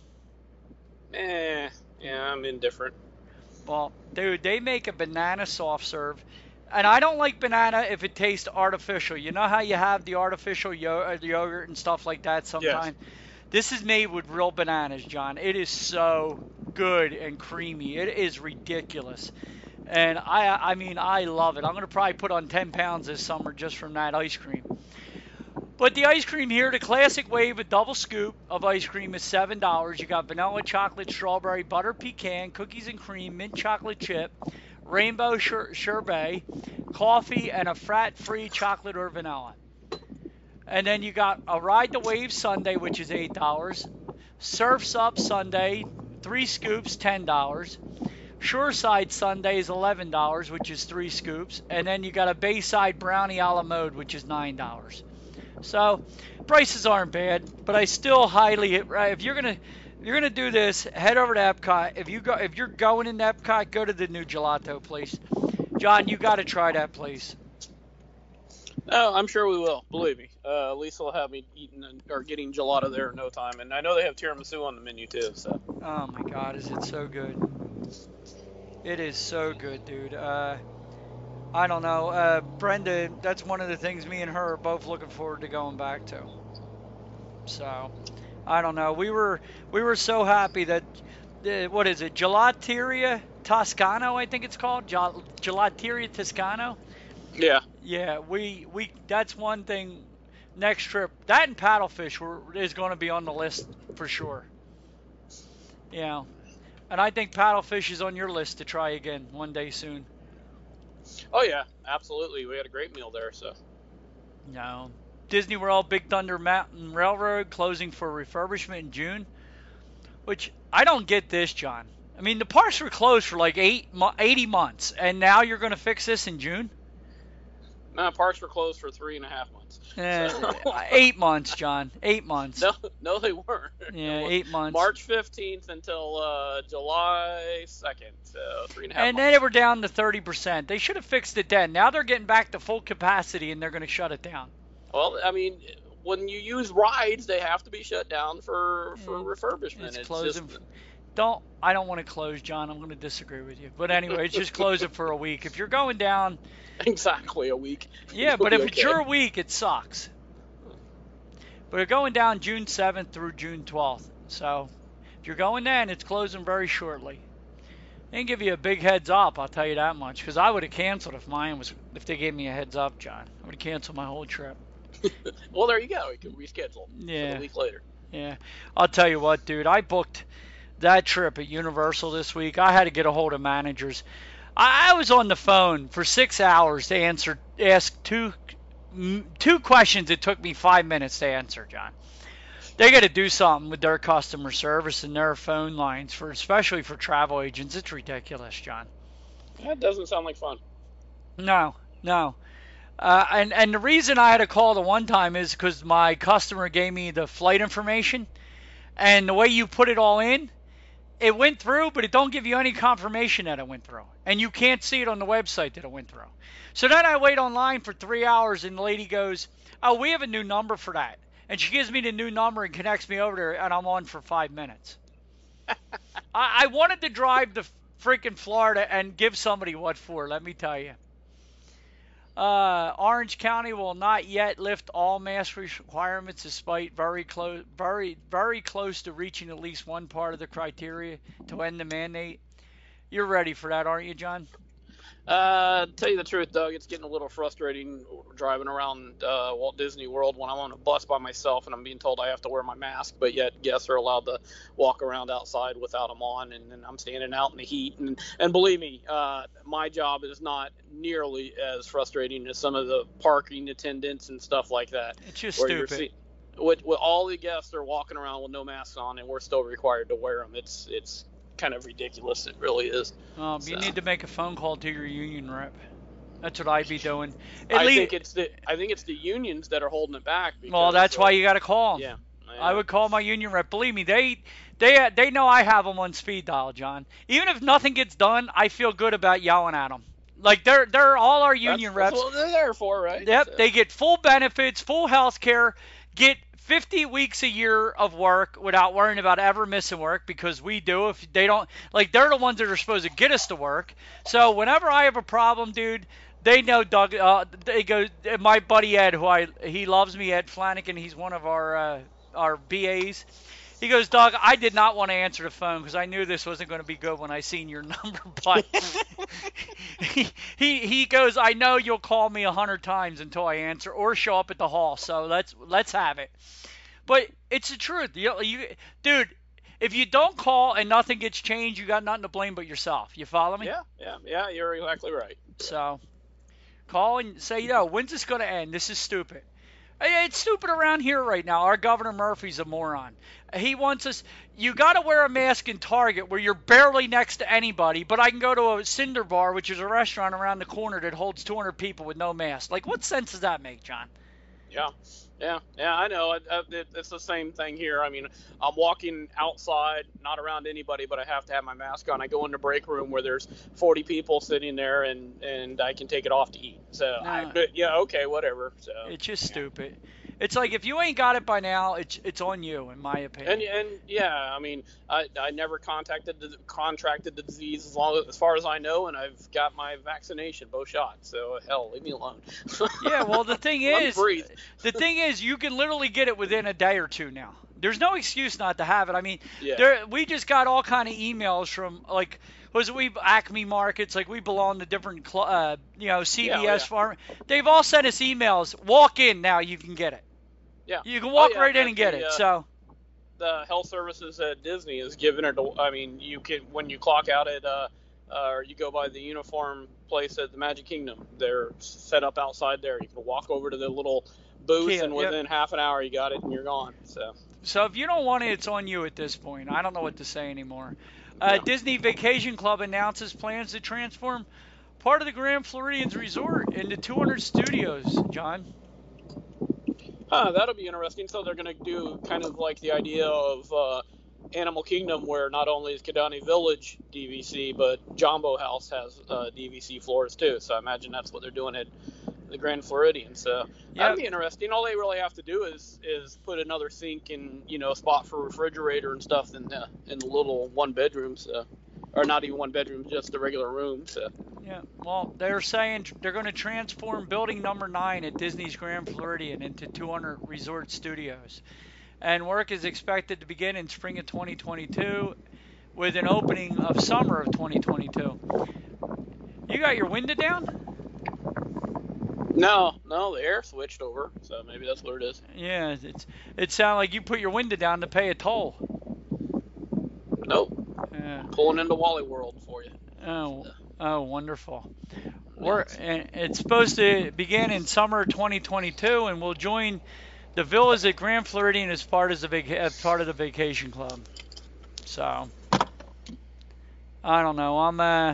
Eh, yeah, I'm indifferent. Well, dude, they make a banana soft serve. And I don't like banana if it tastes artificial. You know how you have the artificial yo- yogurt and stuff like that sometimes? Yes. This is made with real bananas, John. It is so good and creamy. It is ridiculous. And I I mean, I love it. I'm going to probably put on ten pounds this summer just from that ice cream. But the ice cream here, the classic wave, a double scoop of ice cream is seven dollars. You got vanilla, chocolate, strawberry, butter, pecan, cookies and cream, mint chocolate chip, rainbow sherbet, coffee, and a fat-free chocolate or vanilla. And then you got a Ride the Wave sundae, which is eight dollars. Surf's Up sundae, three scoops, ten dollars. Shoreside sundae is eleven dollars, which is three scoops. And then you got a Bayside brownie a la mode, which is nine dollars. So prices aren't bad, but I still highly, if you're gonna you're gonna do this, head over to Epcot. If you go, if you're going into Epcot, go to the new gelato place. John, you got to try that place. Oh, I'm sure we will. Believe me. Uh, Lisa will have me eating or getting gelato there in no time, and I know they have tiramisu on the menu too. So. Oh my God, is it so good? It is so good, dude. Uh, I don't know, uh, Brenda. That's one of the things me and her are both looking forward to going back to. So. I don't know. We were we were so happy that uh, what is it? Gelateria Toscano, I think it's called. Gel- Gelateria Toscano. Yeah. Yeah. We we that's one thing. Next trip, that and paddlefish were, is going to be on the list for sure. Yeah. And I think paddlefish is on your list to try again one day soon. Oh yeah, absolutely. We had a great meal there. So. No. Disney World Big Thunder Mountain Railroad closing for refurbishment in June, which I don't get this, John. I mean, the parks were closed for like eight, eighty months, and now you're going to fix this in June? No, parks were closed for three and a half months. Uh, so. Eight months, John. Eight months. No, no, they weren't. Yeah, eight months. March fifteenth until uh, July second, so three and a half and months. then they were down to thirty percent. They should have fixed it then. Now they're getting back to full capacity, and they're going to shut it down. Well, I mean, when you use rides, they have to be shut down for for Mm, refurbishment. It's It's closing. just Don't I don't want to close, John. I'm going to disagree with you. But anyway, it's just close it for a week. If you're going down, exactly a week. yeah. You'll But be if it's okay. your week, it sucks. But you're going down June seventh through June twelfth. So if you're going then, it's closing very shortly. They didn't give you a big heads up, I'll tell you that much, because I would have canceled if mine was if they gave me a heads up, John. I would have canceled my whole trip. Well, there you go. You can reschedule Yeah. for a week later. Yeah, I'll tell you what, dude. I booked that trip at Universal this week. I had to get a hold of managers. I, I was on the phone for six hours to answer, ask two, m- two questions. It took me five minutes to answer, John. They got to do something with their customer service and their phone lines for, especially for travel agents. It's ridiculous, John. That doesn't sound like fun. No, no. Uh, and, and the reason I had to call the one time is because my customer gave me the flight information, and the way you put it all in, it went through, but it don't give you any confirmation that it went through. And you can't see it on the website that it went through. So then I wait online for three hours, and the lady goes, oh, we have a new number for that. And she gives me the new number and connects me over there, and I'm on for five minutes. I, I wanted to drive to freaking Florida and give somebody what for, let me tell you. Uh, Orange County will not yet lift all mask requirements despite very close, very, very close to reaching at least one part of the criteria to end the mandate. You're ready for that, aren't you, John? Uh, tell you the truth, Doug, it's getting a little frustrating driving around uh, Walt Disney World when I'm on a bus by myself and I'm being told I have to wear my mask, but yet guests are allowed to walk around outside without them on, and then I'm standing out in the heat. And, and believe me, uh, my job is not nearly as frustrating as some of the parking attendants and stuff like that. It's just where you're stupid. see- with, with all the guests are walking around with no masks on, and we're still required to wear them. It's it's kind of ridiculous. It really is. Um, So. You need to make a phone call to your union rep. That's what I'd be doing. At I lea- think it's the I think it's the unions that are holding it back. Because, well, that's uh, why you got to call them. Yeah. I would call my union rep. Believe me, they they they know I have them on speed dial, John. Even if nothing gets done, I feel good about yelling at them. Like they're they're all our union that's, reps. That's what they're there for, right? Yep, So- they get full benefits, full health care, get fifty weeks a year of work without worrying about ever missing work, because we do. If they don't, like, they're the ones that are supposed to get us to work. So whenever I have a problem, dude, they know Doug. Uh, they go, my buddy Ed, who I he loves me, Ed Flanagan. He's one of our uh, our B As. He goes, Doug, I did not want to answer the phone because I knew this wasn't going to be good when I seen your number. But he, he he goes, I know you'll call me a hundred times until I answer or show up at the hall. So let's let's have it. But it's the truth, you, you dude. If you don't call and nothing gets changed, you got nothing to blame but yourself. You follow me? Yeah, yeah, yeah. You're exactly right. So call and say, yo, when's this going to end? This is stupid. It's stupid around here right now. Our Governor Murphy's a moron. He wants us, you got to wear a mask in Target where you're barely next to anybody, but I can go to a Cinder Bar, which is a restaurant around the corner that holds two hundred people with no mask. Like, what sense does that make, John? Yeah, yeah, yeah. I know. It, it, it's the same thing here. I mean, I'm walking outside, not around anybody, but I have to have my mask on. I go in the break room where there's forty people sitting there, and, and I can take it off to eat. So, No. I, but yeah, okay, whatever. So It's just stupid. It's like, if you ain't got it by now, it's it's on you, in my opinion. And and yeah, I mean, I, I never contacted the, contracted the disease as long as far as I know, and I've got my vaccination, both shots. So hell, leave me alone. Yeah, well, the thing Let me is, breathe. the thing is, you can literally get it within a day or two now. There's no excuse not to have it. I mean, Yeah. there we just got all kind of emails from, like, was it we Acme Markets, like we belong to different, cl- uh, you know, C V S Yeah, oh, yeah. Farm. They've all sent us emails. Walk in now, you can get it. Yeah. You can walk Oh, yeah, right in and and get the, it. uh, So The health services at Disney is giving it. To, I mean, you can when you clock out at, uh, uh, or you go by the uniform place at the Magic Kingdom. They're set up outside there. You can walk over to the little booth, Yeah, and yep. within half an hour you got it, and you're gone. So. So if you don't want it, it's on you at this point. I don't know what to say anymore. Uh, No. Disney Vacation Club announces plans to transform part of the Grand Floridian's resort into two hundred studios, John. Huh, that'll be interesting. So they're going to do kind of like the idea of uh, Animal Kingdom, where not only is Kidani Village D V C, but Jumbo House has uh, D V C floors too. So I imagine that's what they're doing at the Grand Floridian. So Yep. that'd be interesting. All they really have to do is is put another sink and, you know, a spot for refrigerator and stuff in the in the little one bedroom. So, or not even one bedroom, just a regular room. So. Yeah, well, they're saying they're going to transform building number nine at Disney's Grand Floridian into two hundred resort studios. And work is expected to begin in spring of twenty twenty-two with an opening of summer of twenty twenty-two. You got your window down? No, no, the air switched over, so maybe that's what it is. Yeah, it's it sounded like you put your window down to pay a toll. Nope. Yeah. Pulling into Wally World for you. Oh, oh, wonderful. We're, and it's supposed to begin in summer twenty twenty-two, and we'll join the villas at Grand Floridian as part of the vac- as part of the vacation club. So, I don't know. I'm uh,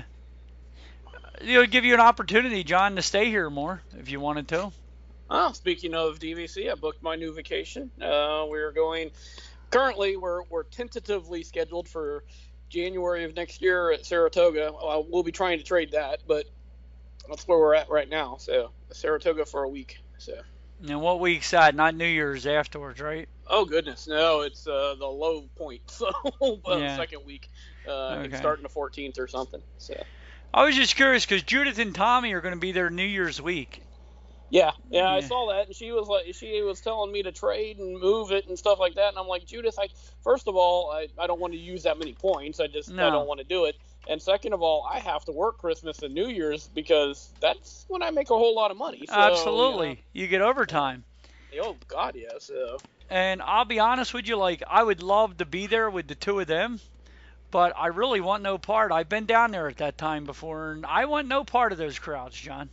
it'll give you an opportunity, John, to stay here more if you wanted to. Oh, speaking of D V C, I booked my new vacation. Uh, we're going. Currently, we're we're tentatively scheduled for January of next year at Saratoga. Uh, we'll be trying to trade that, but that's where we're at right now. So Saratoga for a week. So. And what week's that? Not New Year's afterwards, right? Oh goodness, no! It's uh, the low point, so uh, Yeah. second week. Uh, Okay. It's starting the fourteenth or something. So. I was just curious because Judith and Tommy are going to be there New Year's week. Yeah, yeah, I Yeah. saw that, and she was like, she was telling me to trade and move it and stuff like that, and I'm like, Judith, I first of all, I, I don't want to use that many points. I just No. I don't want to do it, and second of all, I have to work Christmas and New Year's because that's when I make a whole lot of money. So, Absolutely. You get overtime. You know, oh God, yeah. So. And I'll be honest with you, like, I would love to be there with the two of them, but I really want no part. I've been down there at that time before, and I want no part of those crowds, John.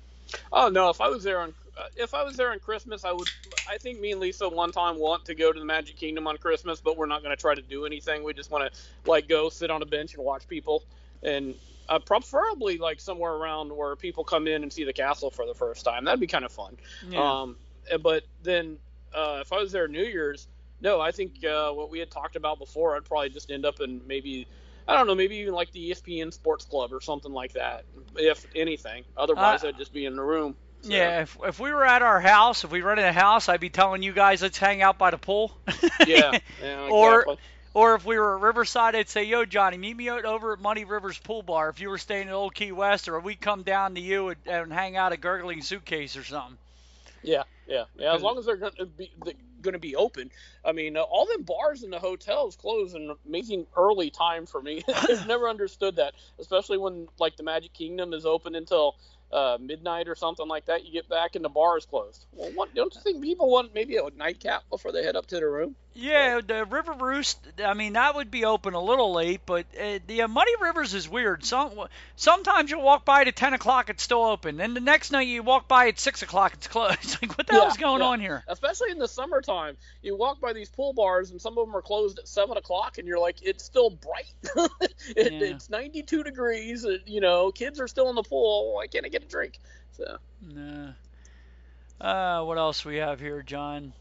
Oh no! If I was there on uh, if I was there on Christmas, I would. I think me and Lisa one time want to go to the Magic Kingdom on Christmas, but we're not going to try to do anything. We just want to like go sit on a bench and watch people, and uh, preferably like somewhere around where people come in and see the castle for the first time. That'd be kind of fun. Yeah. Um, but then uh, if I was there New Year's, no, I think uh, what we had talked about before, I'd probably just end up in maybe. I don't know, maybe even like the E S P N Sports Club or something like that, if anything. Otherwise, Uh, I'd just be in the room. So. Yeah, if if we were at our house, if we rented a house, I'd be telling you guys, let's hang out by the pool. Yeah, yeah, Or exactly. or if we were at Riverside, I'd say, yo, Johnny, meet me out over at Muddy Rivers Pool Bar if you were staying at Old Key West, or we come down to you and, and hang out at Gurgling Suitcase or something. Yeah, yeah, yeah. As long as they're going to be going to be open. I mean, uh, all them bars in the hotels close in amazing early time for me. I've never understood that, especially when like the Magic Kingdom is open until uh, midnight or something like that. You get back and the bar is closed. Well, what, don't you think people want maybe a nightcap before they head up to their room? Yeah, the River Roost, I mean, that would be open a little late, but uh, the uh, Muddy Rivers is weird. Some Sometimes you'll walk by it at ten o'clock, it's still open. Then the next night you walk by at six o'clock, it's closed. It's like, what the Yeah, hell's going yeah. on here? Especially in the summertime, you walk by these pool bars and some of them are closed at seven o'clock, and you're like, it's still bright. it, Yeah. It's ninety-two degrees. uh, You know, kids are still in the pool. Why can't I get a drink? So. Nah. Uh, what else we have here, John?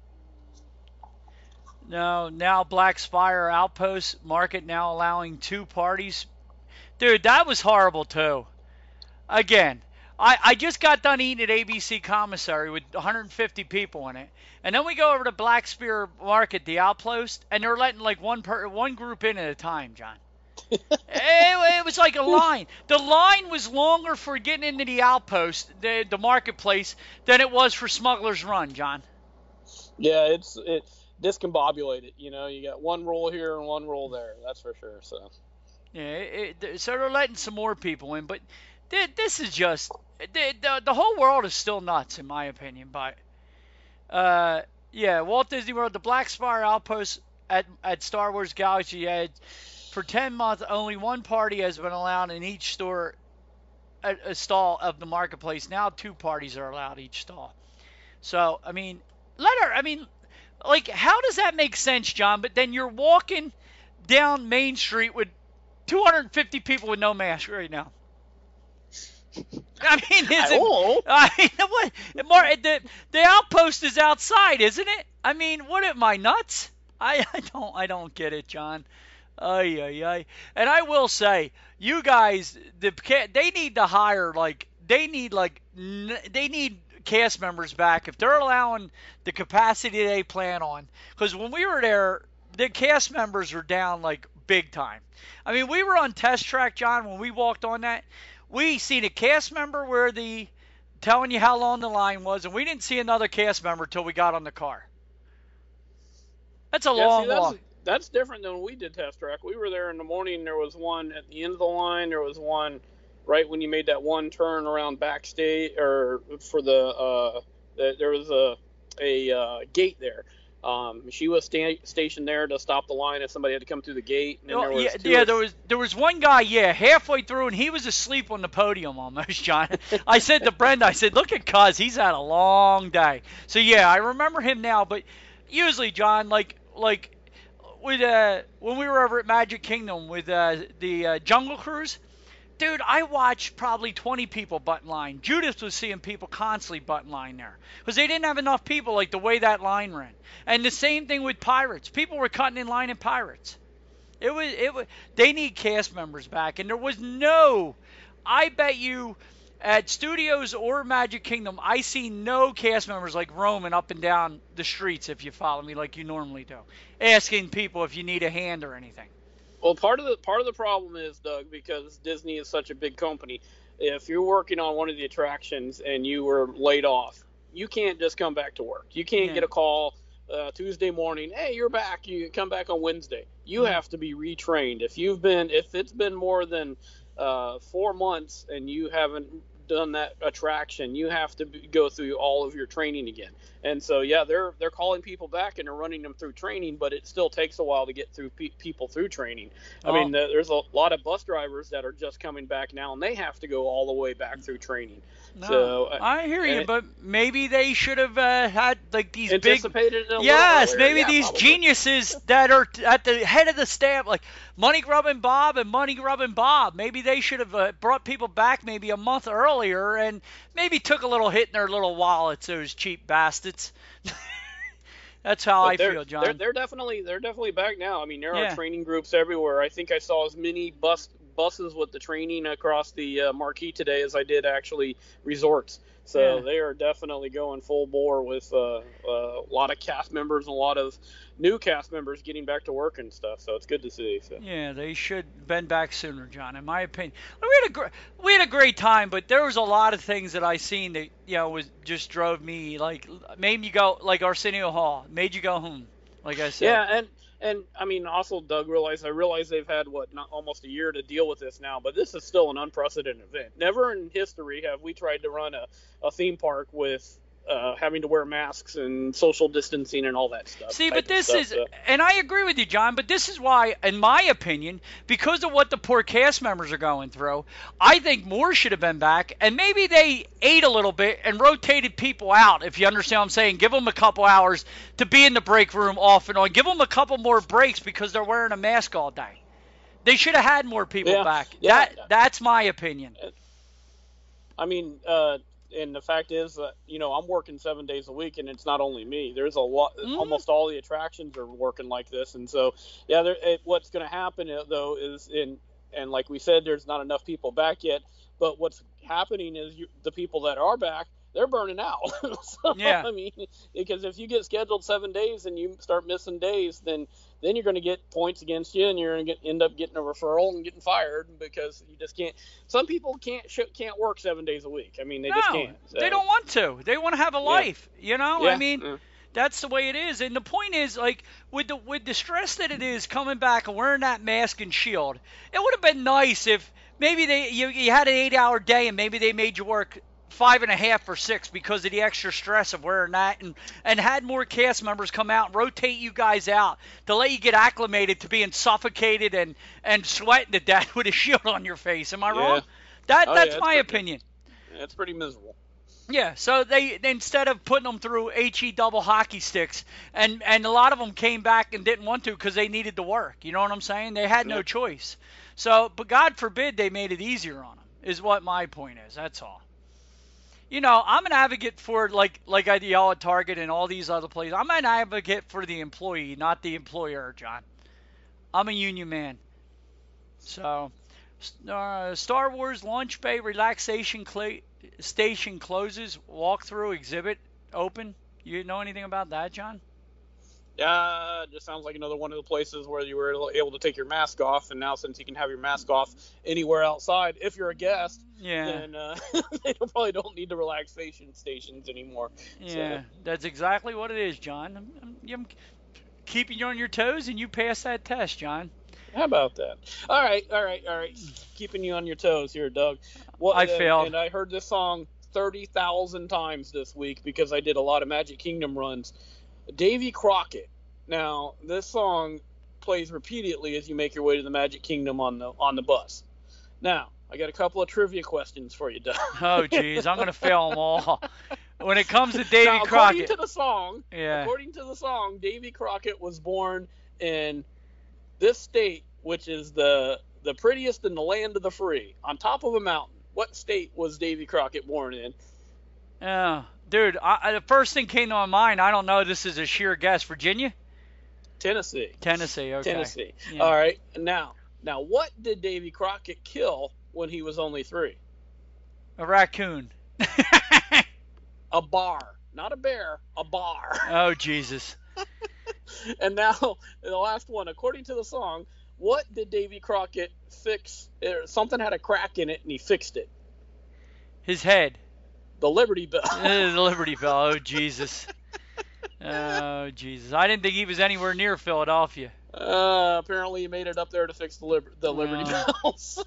No, now Black Spire Outpost Market now allowing two parties. Dude, that was horrible too. Again, I, I just got done eating at A B C Commissary with one hundred fifty people in it. And then we go over to Black Spire Market, the Outpost, and they're letting like one per, one group in at a time, John. it, it was like a line. The line was longer for getting into the Outpost, the, the marketplace, than it was for Smuggler's Run, John. Yeah, it's it discombobulated. You know, you got one roll here and one roll there. That's for sure. So. Yeah, it, it, so they're letting some more people in, but th- this is just the, the the whole world is still nuts in my opinion. But uh, yeah, Walt Disney World, the Black Spire Outpost at at Star Wars Galaxy Edge, for ten months only one party has been allowed in each store, a, a stall of the marketplace. Now two parties are allowed each stall. So I mean, let her. I mean, like, how does that make sense, John? But then you're walking down Main Street with two hundred fifty people with no mask right now. I mean, is it? Oh. I mean, what? More, the the outpost is outside, isn't it? I mean, what am I nuts? I, I don't I don't get it, John. Ay ay ay. And I will say, you guys, the they need to hire like they need like n- they need cast members back if they're allowing the capacity they plan on. Because when we were there, the cast members were down like big time. I mean, we were on test track, John. When we walked on that, we seen a cast member where the telling you how long the line was, and we didn't see another cast member till we got on the car. That's a yeah, long see, that's, walk. That's different than when we did test track. We were there in the morning. There was one at the end of the line. There was one right when you made that one turn around backstage, or for the uh, the, there was a a uh, gate there. Um, she was sta- stationed there to stop the line if somebody had to come through the gate. And then there was yeah, two yeah or, there was there was one guy, yeah, halfway through, and he was asleep on the podium almost, John. I said to Brenda, I said, look at Cuz, he's had a long day. So, yeah, I remember him now, but usually, John, like, like with uh, when we were over at Magic Kingdom with uh, the uh, Jungle Cruise, dude, I watched probably twenty people button line. Judith was seeing people constantly button line there because they didn't have enough people like the way that line ran. And the same thing with Pirates. People were cutting in line in Pirates. It was it was they need cast members back, and there was no. I bet you at Studios or Magic Kingdom, I see no cast members like roaming up and down the streets, if you follow me, like you normally do, asking people if you need a hand or anything. Well, part of the part of the problem is, Doug, because Disney is such a big company. If you're working on one of the attractions and you were laid off, you can't just come back to work. You can't Yeah. get a call uh, Tuesday morning, hey, you're back. You come back on Wednesday. You Mhm. have to be retrained. If you've been, if it's been more than uh, four months and you haven't done that attraction, you have to be, go through all of your training again. And so, yeah, they're they're calling people back and they're running them through training, but it still takes a while to get through pe- people through training. I Oh. mean, the, there's a lot of bus drivers that are just coming back now, and they have to go all the way back through training. No, So uh, I hear you, and- but maybe they should have uh, had like these big. anticipated it a Yes, little earlier. maybe Yeah, these probably. geniuses that are t- at the head of the staff, like Money Grubbin' Bob and Money Grubbin' Bob. Maybe they should have uh, brought people back maybe a month earlier and maybe took a little hit in their little wallets, those cheap bastards. That's how But I they're, feel, John. They're, they're definitely they're definitely back now. I mean, there Yeah. are training groups everywhere. I think I saw as many bus buses with the training across the uh, marquee today as I did actually resorts. So Yeah. they are definitely going full bore with uh, a lot of cast members and a lot of new cast members getting back to work and stuff. So it's good to see. So. Yeah, they should been back sooner, John. In my opinion, we had a gr- we had a great time, but there was a lot of things that I seen that you know was just drove me like made me go like Arsenio Hall made you go home. Like I said. Yeah, and and I mean also Doug realized I realize they've had what not almost a year to deal with this now, but this is still an unprecedented event. Never in history have we tried to run a, a theme park with uh, having to wear masks and social distancing and all that stuff. See, type but of this stuff, is, so. and I agree with you, John, but this is why, in my opinion, because of what the poor cast members are going through, I think more should have been back, and maybe they ate a little bit and rotated people out, if you understand what I'm saying. Give them a couple hours to be in the break room off and on. Give them a couple more breaks because they're wearing a mask all day. They should have had more people Yeah, back. yeah. That That's my opinion. I mean, uh, and the fact is that, you know, I'm working seven days a week, and it's not only me. There's a lot, Mhm. almost all the attractions are working like this. And so, yeah, there, it, what's going to happen, uh, though, is in, and like we said, there's not enough people back yet. But what's happening is you, the people that are back, they're burning out. So, Yeah. I mean, because if you get scheduled seven days and you start missing days, then then you're going to get points against you, and you're going to end up getting a referral and getting fired because you just can't. Some people can't sh- can't work seven days a week. I mean, they no, just can't. So, they don't want to. They want to have a life, you know? yeah, I mean, yeah. that's the way it is. And the point is, like, with the with the stress that it is coming back and wearing that mask and shield, it would have been nice if maybe they you, you had an eight-hour day and maybe they made you work five and a half or six because of the extra stress of wearing that, and, and had more cast members come out and rotate you guys out to let you get acclimated to being suffocated and, and sweating to death with a shield on your face. Am I Yeah. wrong? That Oh, That's yeah, my it's pretty- opinion. It's pretty miserable. Yeah, so they instead of putting them through HE double hockey sticks, and, and a lot of them came back and didn't want to because they needed to work. You know what I'm saying? They had no Yeah. choice. So, but God forbid they made it easier on them, is what my point is. That's all. You know, I'm an advocate for, like like I yell at Target and all these other places, I'm an advocate for the employee, not the employer, John. I'm a union man. So, uh, Star Wars Launch Bay Relaxation Cla- station closes, walk-through exhibit open? You know anything about that, John? Yeah, it just sounds like another one of the places where you were able to take your mask off, and now since you can have your mask off anywhere outside, if you're a guest, yeah. then uh, they probably don't need the relaxation stations anymore. Yeah, so. That's exactly what it is, John. I'm, I'm, I'm keeping you on your toes, and you passed that test, John. How about that? All right, all right, all right. Keeping you on your toes here, Doug. What, I and, failed. And I heard this song thirty thousand times this week because I did a lot of Magic Kingdom runs. Davy Crockett. Now, this song plays repeatedly as you make your way to the Magic Kingdom on the on the bus. Now, I got a couple of trivia questions for you, Doug. Oh, geez, I'm going to fail them all. When it comes to Davy now, Crockett. According to the song, yeah. according to the song, Davy Crockett was born in this state, which is the the prettiest in the land of the free, on top of a mountain. What state was Davy Crockett born in? Yeah. Dude, I, the first thing came to my mind, I don't know, this is a sheer guess. Virginia? Tennessee. Tennessee, okay. Tennessee. Yeah. All right. Now, now, what did Davy Crockett kill when he was only three? A raccoon. A bar. Not a bear, a bar. Oh, Jesus. And now, the last one. According to the song, what did Davy Crockett fix? Er, something had a crack in it, and he fixed it. His head. The Liberty Bell. The Liberty Bell. Oh, Jesus. Oh, Jesus. I didn't think he was anywhere near Philadelphia. Uh, apparently he made it up there to fix the, Liber- the Liberty Oh. Bells.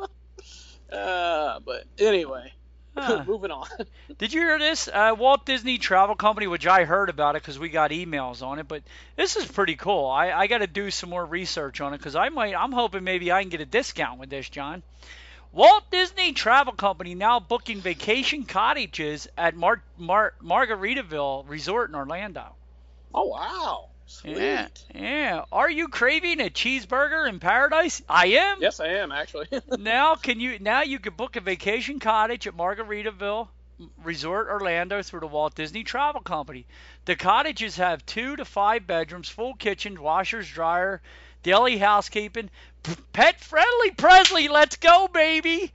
uh, but anyway, Huh. moving on. Did you hear this? Uh, Walt Disney Travel Company, which I heard about it because we got emails on it, but this is pretty cool. I, I got to do some more research on it because I might. I'm hoping maybe I can get a discount with this, John. Walt Disney Travel Company now booking vacation cottages at Mar- Mar- Margaritaville Resort in Orlando. Oh, wow. Sweet. Yeah, yeah. Are you craving a cheeseburger in paradise? I am. Yes, I am, actually. Now can you now you can book a vacation cottage at Margaritaville Resort Orlando through the Walt Disney Travel Company. The cottages have two to five bedrooms, full kitchen, washers, dryer, daily housekeeping, p- pet friendly. Presley, let's go, baby.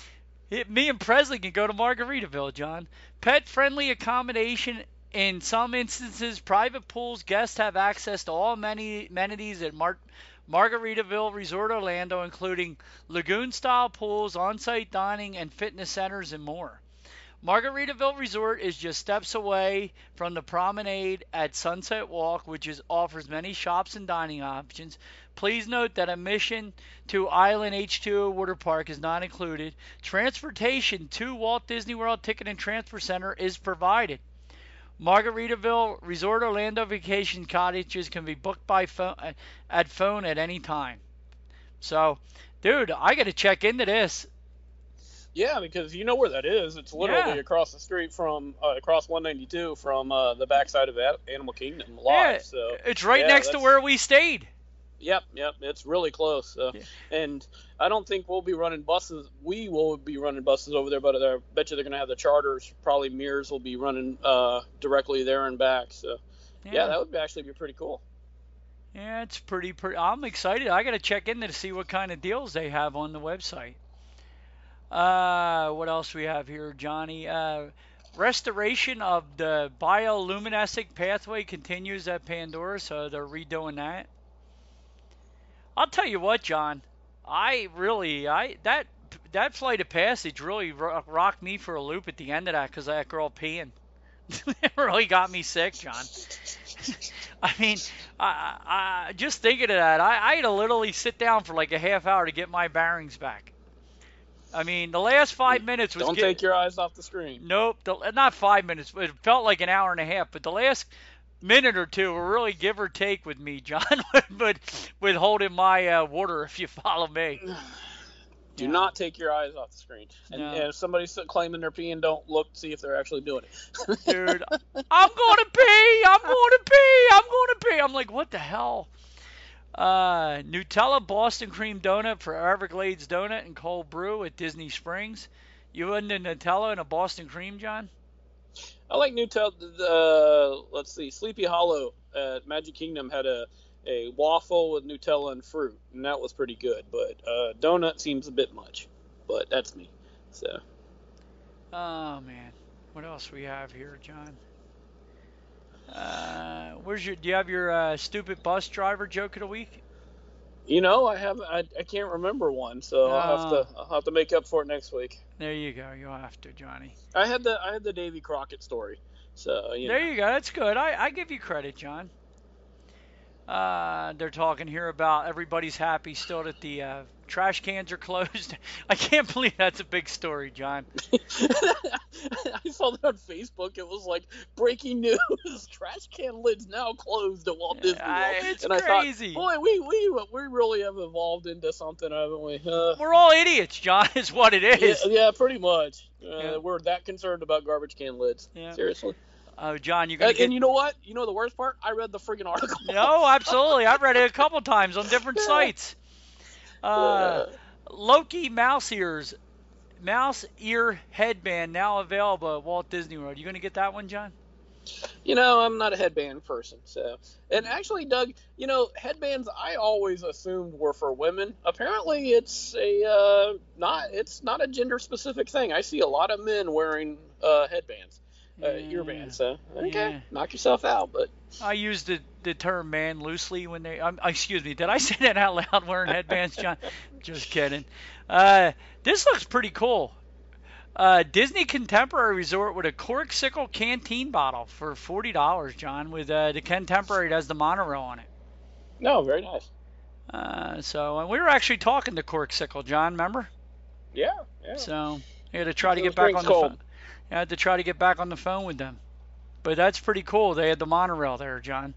It, me and Presley can go to Margaritaville, John. Pet friendly accommodation. In some instances, private pools. Guests have access to all amenities at Mar- Margaritaville Resort Orlando, including lagoon-style pools, on-site dining, and fitness centers, and more. Margaritaville Resort is just steps away from the promenade at Sunset Walk, which is, offers many shops and dining options. Please note that admission to Island H two O Water Park is not included. Transportation to Walt Disney World Ticket and Transfer Center is provided. Margaritaville Resort Orlando vacation cottages can be booked by phone at phone at any time. So, dude, I got to check into this. Yeah, because you know where that is. It's literally Yeah. across the street from, uh, across one ninety-two from uh, the backside of A- Animal Kingdom Live. Yeah, so it's right yeah, next to that's- where we stayed. Yep, yep, it's really close. So. Yeah. And I don't think we'll be running buses. We will be running buses over there, but I bet you they're going to have the charters. Probably Mears will be running uh, directly there and back. So, yeah, Yeah. that would actually be pretty cool. Yeah, it's pretty, pretty. I'm excited. I got to check in there to see what kind of deals they have on the website. Uh, what else we have here, Johnny? Uh, restoration of the bioluminescent pathway continues at Pandora, so they're redoing that. I'll tell you what, John. I really, I that that Flight of Passage really ro- rocked me for a loop at the end of that because of that girl peeing. It really got me sick, John. I mean, I, I just thinking of that, I, I had to literally sit down for like a half hour to get my bearings back. I mean, the last five minutes was. Don't get, take your eyes off the screen. Nope, the, not five minutes. It felt like an hour and a half, but the last minute or two were really give or take with me, John, but with holding my uh, water, if you follow me. Do Yeah. not take your eyes off the screen. And, No. and if somebody's claiming they're peeing, don't look to see if they're actually doing it. Dude, I'm going to pee. I'm going to pee. I'm going to pee. I'm like, what the hell? Uh, Nutella Boston Cream Donut for Everglades Donut and Cold Brew at Disney Springs. You into Nutella and a Boston Cream, John? I like Nutella. Uh, let's see, Sleepy Hollow at Magic Kingdom had a, a waffle with Nutella and fruit, and that was pretty good. But uh, donut seems a bit much. But that's me. So Oh man, what else we have here, John? Uh, where's your? Do you have your uh, stupid bus driver joke of the week? You know, I have I, I can't remember one, so I'll have Uh, to I'll have to make up for it next week. there you go. You'll have to, Johnny. I had the I had the Davy Crockett story, so you There know. you go. That's good. I, I give you credit, John. Uh, they're talking here about everybody's happy still that the uh, trash cans are closed. I can't believe that's a big story, John. I saw that on Facebook. It was like breaking news: trash can lids now closed at Walt Disney World. I- it's and crazy. I thought, boy, we we we really have evolved into something, haven't we? Uh, We're all idiots, John, is what it yeah, is. yeah, pretty much. Uh, Yeah. We're that concerned about garbage can lids. Yeah. Seriously. Oh, John, you're gonna And, get. and you know what? You know the worst part? I read the friggin' article. No, absolutely. I've read it a couple times on different sites. Uh, Loki mouse ears, mouse ear headband now available at Walt Disney World. You gonna get that one, John? You know, I'm not a headband person, so. And actually, Doug, you know, headbands I always assumed were for women. Apparently, it's a uh, not it's not a gender specific thing. I see a lot of men wearing uh, headbands, uh, Yeah. earbands. So okay, Yeah. knock yourself out. But I use the, the term man loosely when they. Um, excuse me, did I say that out loud? Wearing headbands, John? Just kidding. Uh, this looks pretty cool. Uh, Disney Contemporary Resort with a Corksicle canteen bottle for forty dollars, John, with uh, the Contemporary that has the monorail on it. no, very nice. Uh, so and we were actually talking to Corksicle, John, remember? Yeah, yeah. So I had to try to Those get back drinks on the cold. phone. I had to try to get back on the phone with them. But that's pretty cool. They had the monorail there, John.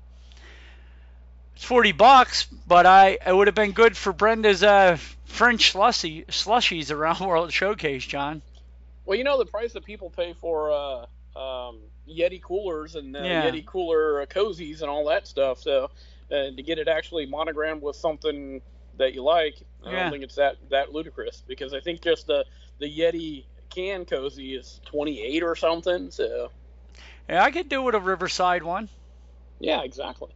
It's forty bucks, but I it would have been good for Brenda's uh, French slushy slushies around World Showcase, John. Well, you know the price that people pay for uh, um, Yeti coolers and uh, Yeah. Yeti cooler uh, cozies and all that stuff. So uh, to get it actually monogrammed with something that you like, I Yeah. don't think it's that that ludicrous, because I think just the the Yeti can cozy is twenty-eight or something. So Yeah, I could do with a Riverside one. yeah, exactly.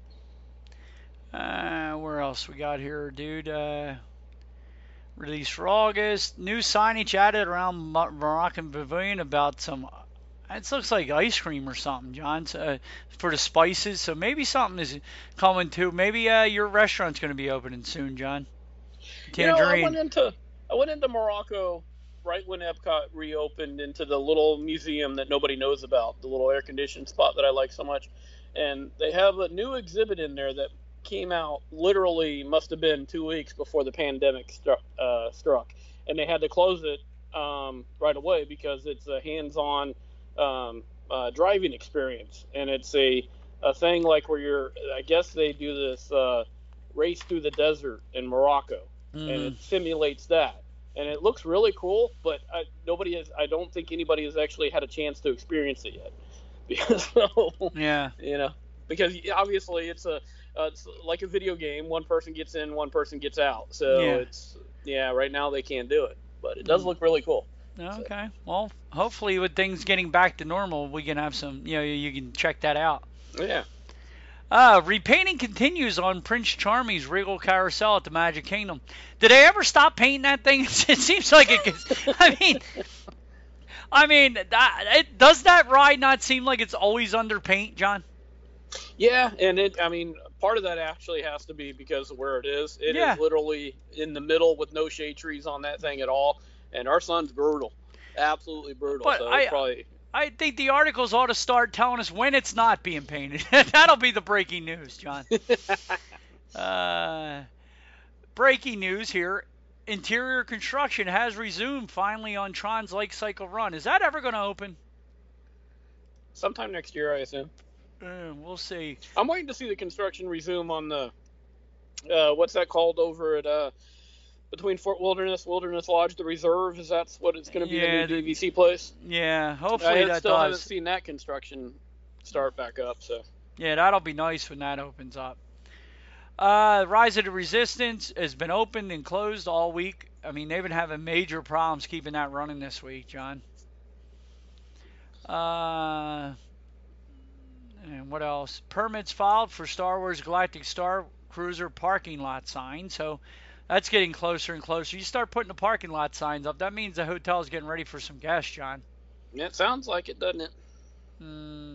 Uh, where else we got here, dude? Uh, release for August. New signage added around Mo- Moroccan Pavilion about some. It looks like ice cream or something, John, so, uh, for the spices. So maybe something is coming too. Maybe uh, your restaurant's going to be opening soon, John. You know, I Tangerine. went into I went into Morocco right when Epcot reopened, into the little museum that nobody knows about, the little air conditioned spot that I like so much, and they have a new exhibit in there that came out literally must have been two weeks before the pandemic struck, uh, struck, and they had to close it um, right away because it's a hands-on um, uh, driving experience, and it's a a thing like where you're. I guess they do this uh, race through the desert in Morocco, and Mhm. it simulates that, and it looks really cool. But I, nobody has. I don't think anybody has actually had a chance to experience it yet, because Yeah. you know, because obviously it's a uh, it's like a video game. One person gets in, one person gets out. So Yeah. it's yeah. Right now they can't do it, but it does look really cool. Okay. Well, hopefully with things getting back to normal, we can have some. You know, you can check that out. Yeah. Uh, repainting continues on Prince Charming's Regal Carousel at the Magic Kingdom. Did they ever stop painting that thing? It seems like it gets, I mean, I mean, that, it, does that ride not seem like it's always under paint, John? Yeah, and it. I mean, part of that actually has to be because of where it is. It Yeah. is literally in the middle with no shade trees on that thing at all, and our sun's brutal, absolutely brutal. But so I- it's probably I think the articles ought to start telling us when it's not being painted. That'll be the breaking news, John. uh, breaking news here. Interior construction has resumed finally on Tron's Lake Cycle Run. Is that ever going to open? sometime next year, I assume. Uh, we'll see. I'm waiting to see the construction resume on the uh, what's that called over at uh, between Fort Wilderness, Wilderness Lodge, the Reserve. Is that what it's going to be? Yeah, the new the- D V C place. Yeah, I hopefully that still haven't does. seen that construction start back up. So Yeah, that'll be nice when that opens up. Uh, Rise of the Resistance has been opened and closed all week. I mean, they've been having major problems keeping that running this week, John. Uh, and what else? Permits filed for Star Wars Galactic Star Cruiser parking lot sign. So that's getting closer and closer. You start putting the parking lot signs up, that means the hotel's getting ready for some guests, John. It sounds like it, doesn't it? Mm.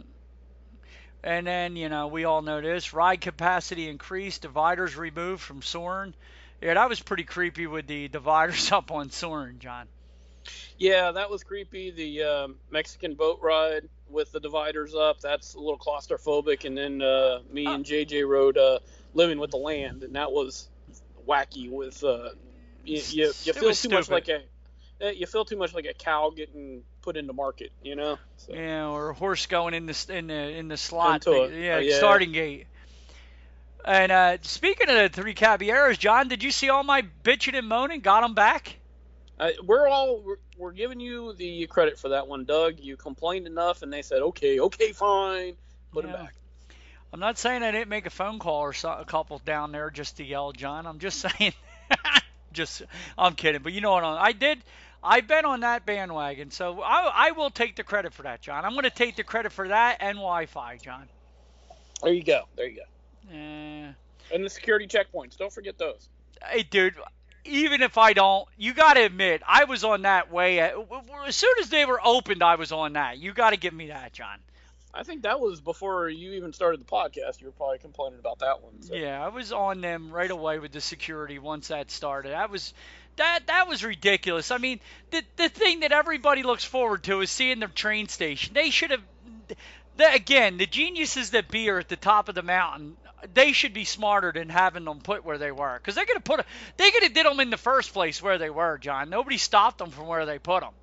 And then, you know, we all know this. Ride capacity increased. Dividers removed from Soarin'. Yeah, that was pretty creepy with the dividers up on Soarin', John. Yeah, that was creepy. The uh, Mexican boat ride with the dividers up, that's a little claustrophobic. And then uh, me and J J rode uh, Living with the Land, and that was wacky. With uh, you, you, you feel too stupid. much like a you feel too much like a cow getting put into market, you know. So. Yeah, or a horse going in the in the in the slot. Into a, yeah, uh, yeah, starting gate. And uh, speaking of the three Caballeros, John, did you see all my bitching and moaning? Got them back? Uh, we're all we're, we're giving you the credit for that one, Doug. You complained enough, and they said, "Okay, okay, fine, put yeah. them back." I'm not saying I didn't make a phone call or so, a couple down there just to yell, John. I'm just saying, just I'm kidding, but you know what? I did. I've been on that bandwagon, so I, I will take the credit for that, John. I'm going to take the credit for that and Wi-Fi, John. There you go. There you go. Uh, and the security checkpoints. Don't forget those. Hey, dude. Even if I don't, you got to admit, I was on that way. At, as soon as they were opened, I was on that. You got to give me that, John. I think that was before you even started the podcast. You were probably complaining about that one. So. Yeah, I was on them right away with the security once that started. That was that that was ridiculous. I mean, the the thing that everybody looks forward to is seeing the train station. They should have, the, again, the geniuses that be are at the top of the mountain. They should be smarter than having them put where they were, because they're gonna put a, they could have did them in the first place where they were, John. Nobody stopped them from where they put them.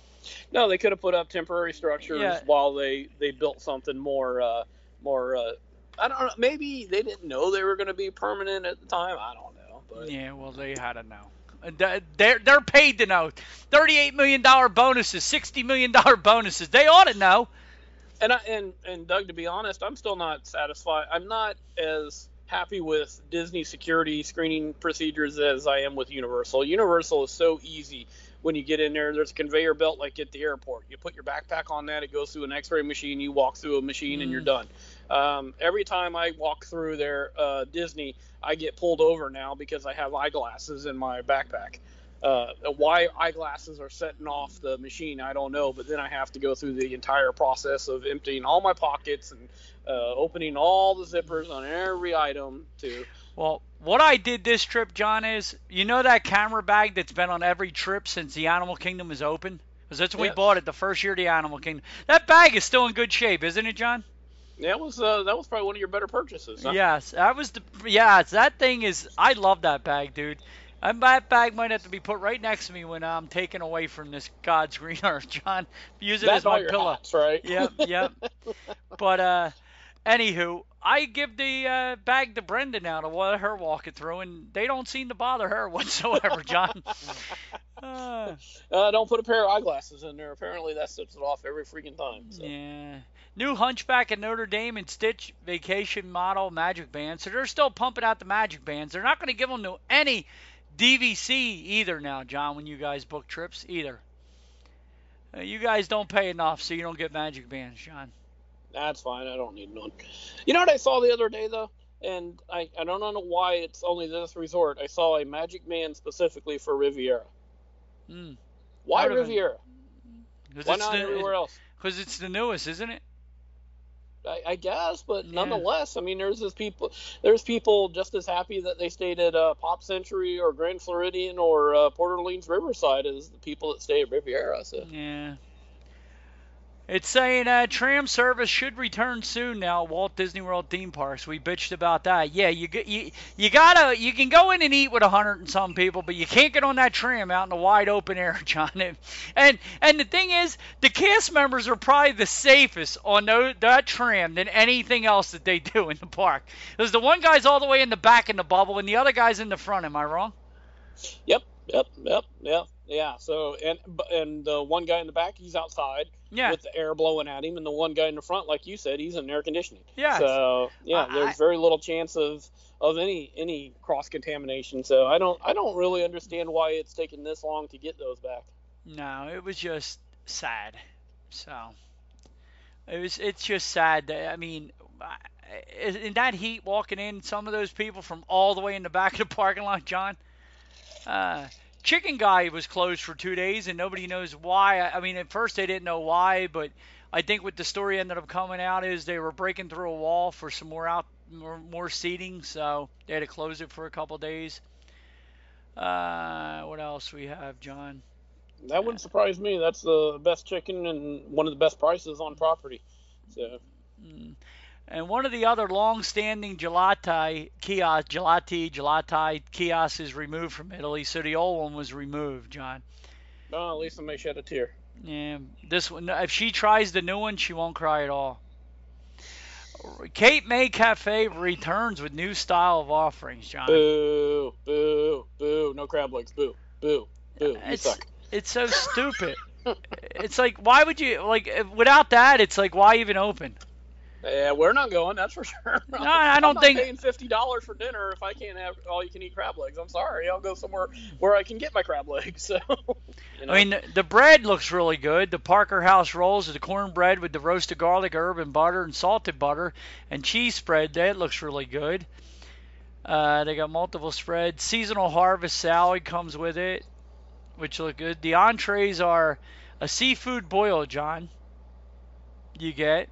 No, they could have put up temporary structures Yeah. while they, they built something more uh, more. Uh, I don't know. Maybe they didn't know they were going to be permanent at the time. I don't know. But yeah, well, they had to know. They're they're paid to know. Thirty-eight million dollar bonuses, sixty million dollar bonuses. They ought to know. And I, and and Doug, to be honest, I'm still not satisfied. I'm not as happy with Disney security screening procedures as I am with Universal. Universal is so easy. When you get in there, there's a conveyor belt like at the airport. You put your backpack on that, it goes through an x-ray machine, you walk through a machine, mm. and you're done. Um, every time I walk through there, uh, Disney, I get pulled over now because I have eyeglasses in my backpack. Uh, why eyeglasses are setting off the machine, I don't know, but then I have to go through the entire process of emptying all my pockets and uh, opening all the zippers on every item to... Well, what I did this trip, John, is, you know that camera bag that's been on every trip since the Animal Kingdom is open? Because that's when yes. we bought it the first year of the Animal Kingdom. That bag is still in good shape, isn't it, John? That was uh, that was probably one of your better purchases. Huh? Yes, that was the yes. That thing is. I love that bag, dude. And that bag might have to be put right next to me when I'm taken away from this God's green earth, John. Use it That's as my all your pillow. hats, right? Yep, yep. But uh, anywho, I give the uh, bag to Brenda now to let her walk it through, and they don't seem to bother her whatsoever, John. uh, uh, don't put a pair of eyeglasses in there. Apparently, that sets it off every freaking time. So. Yeah. New Hunchback at Notre Dame and Stitch Vacation Model Magic Bands. So they're still pumping out the Magic Bands. They're not going to give them to any D V C either now, John, when you guys book trips either. Uh, you guys don't pay enough, so you don't get Magic Bands, John. That's fine. I don't need none. You know what I saw the other day, though? And I, I don't know why it's only this resort. I saw a Magic Man specifically for Riviera. Mm. Why Riviera? Why not the, everywhere else? Because it's the newest, isn't it? I, I guess, but Yeah. nonetheless, I mean, there's this people. There's people just as happy that they stayed at uh, Pop Century or Grand Floridian or uh, Port Orleans Riverside as the people that stay at Riviera. So. Yeah. It's saying uh, tram service should return soon now. Walt Disney World theme parks. We bitched about that. Yeah, you you you gotta you can go in and eat with a hundred and some people, but you can't get on that tram out in the wide open air, John. And and the thing is, the cast members are probably the safest on those, that tram than anything else that they do in the park. Because the one guy's all the way in the back in the bubble, and the other guy's in the front. Am I wrong? Yep, yep, yep, yep. Yeah, so, and and the one guy in the back, he's outside yeah. with the air blowing at him, and the one guy in the front, like you said, he's in air conditioning. Yeah. So, yeah, I, there's I, very little chance of, of any any cross-contamination. So I don't I don't really understand why it's taken this long to get those back. No, it was just sad. So, it was it's just sad that, I mean, in that heat walking in, some of those people from all the way in the back of the parking lot, John, uh, Chicken Guy was closed for two days, and nobody knows why. I I mean, at first they didn't know why, but I think what the story ended up coming out is they were breaking through a wall for some more out more, more seating, so they had to close it for a couple days. Uh, what else we have, John? That wouldn't surprise me. That's the best chicken and one of the best prices on property. So. Mm. And one of the other long-standing gelati kiosk, gelati, gelati kiosks is removed from Italy, so the old one was removed, John. Oh, at least somebody shed a tear. Yeah, this one. If she tries the new one, she won't cry at all. Cape May Cafe returns with new style of offerings, John. Boo, boo, boo. No crab legs. Boo, boo, boo. You It's suck. it's so stupid. It's like, why would you like if- without that? It's like, why even open? Yeah, we're not going. That's for sure. No, I don't I'm not think- paying fifty dollars for dinner if I can't have all you can eat crab legs. I'm sorry. I'll go somewhere where I can get my crab legs. So. You know? I mean, the, the bread looks really good. The Parker House rolls, the cornbread with the roasted garlic, herb, and butter, and salted butter, and cheese spread. That looks really good. Uh, they got multiple spreads. Seasonal harvest salad comes with it, which look good. The entrees are a seafood boil, John. You get.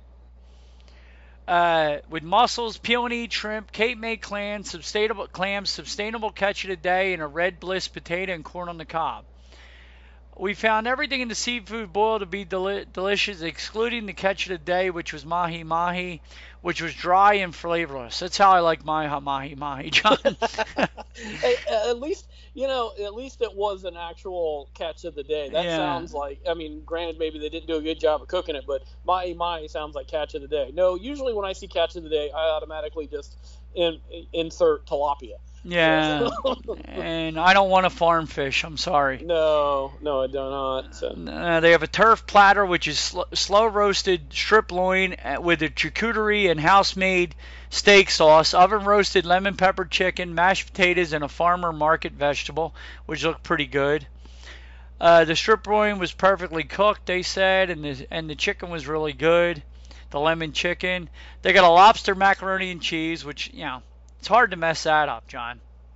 Uh, with mussels, peony, shrimp, Cape May clams, sustainable clams, sustainable catch of the day, and a red bliss potato and corn on the cob. We found everything in the seafood boil to be deli- delicious, excluding the catch of the day, which was mahi mahi, which was dry and flavorless. That's how I like my mahi mahi, John. Hey, at least you know. At least it was an actual catch of the day. That Yeah. sounds like. I mean, granted, maybe they didn't do a good job of cooking it, but mai mai sounds like catch of the day. No, usually when I see catch of the day, I automatically just in, insert tilapia. Yeah, and I don't want a farm fish. I'm sorry. No, no, I do not. So. Uh, they have a turf platter, which is sl- slow roasted strip loin uh, with a charcuterie and house-made steak sauce, oven roasted lemon pepper chicken, mashed potatoes, and a farmer market vegetable, which looked pretty good. Uh, the strip loin was perfectly cooked, they said, and the and the chicken was really good. The lemon chicken. They got a lobster macaroni and cheese, which, you know, it's hard to mess that up, John.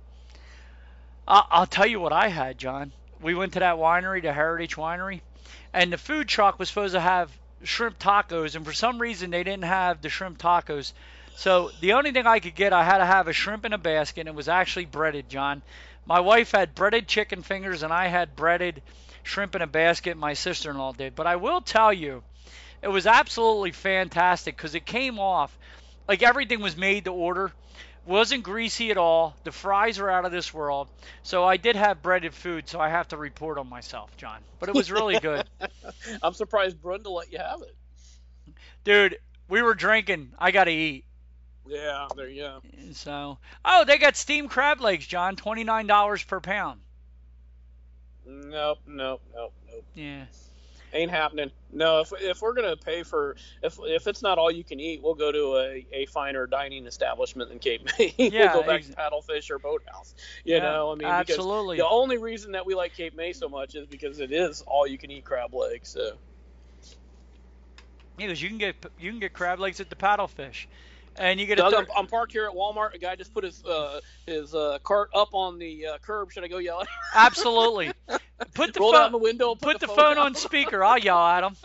I- I'll tell you what I had, John. We went to that winery, the Heritage Winery, and the food truck was supposed to have shrimp tacos, and for some reason they didn't have the shrimp tacos. So the only thing I could get, I had to have a shrimp in a basket, and it was actually breaded, John. My wife had breaded chicken fingers, and I had breaded shrimp in a basket. My sister-in-law did. But I will tell you, it was absolutely fantastic because it came off like everything was made to order. Wasn't greasy at all. The fries are out of this world. So I did have breaded food, so I have to report on myself, John. But it was really good. I'm surprised Brenda let you have it. Dude, we were drinking. I got to eat. Yeah, there you go. So, oh, they got steamed crab legs, John. twenty-nine dollars per pound. Nope, nope, nope, nope. Yeah. Ain't happening. No, if if we're gonna pay for if if it's not all you can eat, we'll go to a, a finer dining establishment than Cape May. Yeah, we'll go back ex- to Paddlefish or Boathouse. You Yeah, know, I mean, absolutely. because the only reason that we like Cape May so much is because it is all you can eat crab legs. So. Yeah, because you can get you can get crab legs at the Paddlefish, and you get Doug, a I'm, thir- I'm parked here at Walmart. A guy just put his uh, his uh, cart up on the uh, curb. Should I go yell at him? absolutely. Put the Roll phone down the window. and put the, the phone down. on speaker. I'll yell at him.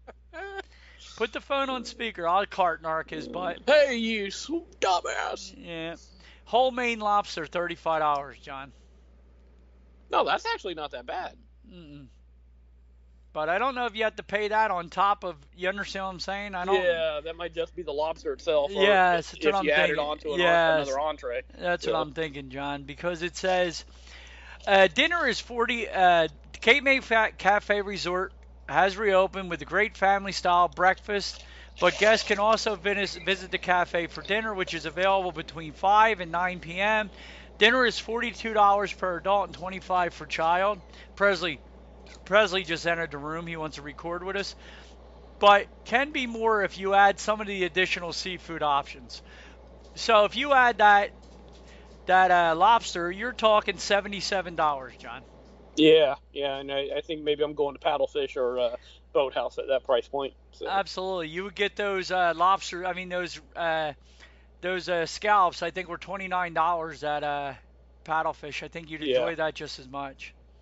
Put the phone on speaker. I'll cart narc his butt. Hey, you swoop dumbass! Yeah. Whole Maine lobster, thirty-five dollars, John. No, that's actually not that bad. Mm-mm. But I don't know if you have to pay that on top of. You understand what I'm saying? I don't. Yeah, that might just be the lobster itself. Or Yes, if, that's what if I'm you add it thinking. onto an, Yes. another entree. That's Yeah. what I'm thinking, John, because it says uh, dinner is forty. Uh, Cape May Fa- Cafe Resort has reopened with a great family-style breakfast, but guests can also visit, visit the cafe for dinner, which is available between five and nine p.m. Dinner is forty-two dollars per adult and twenty-five dollars for child. Presley, Presley just entered the room. He wants to record with us, but can be more if you add some of the additional seafood options. So if you add that that uh, lobster, you're talking seventy-seven dollars, John. Yeah, yeah, and I, I think maybe I'm going to Paddlefish or uh, Boathouse at that price point. So. Absolutely, you would get those uh, lobster. I mean those uh, those uh, scallops. I think were twenty-nine dollars at uh, Paddlefish. I think you'd enjoy Yeah. that just as much.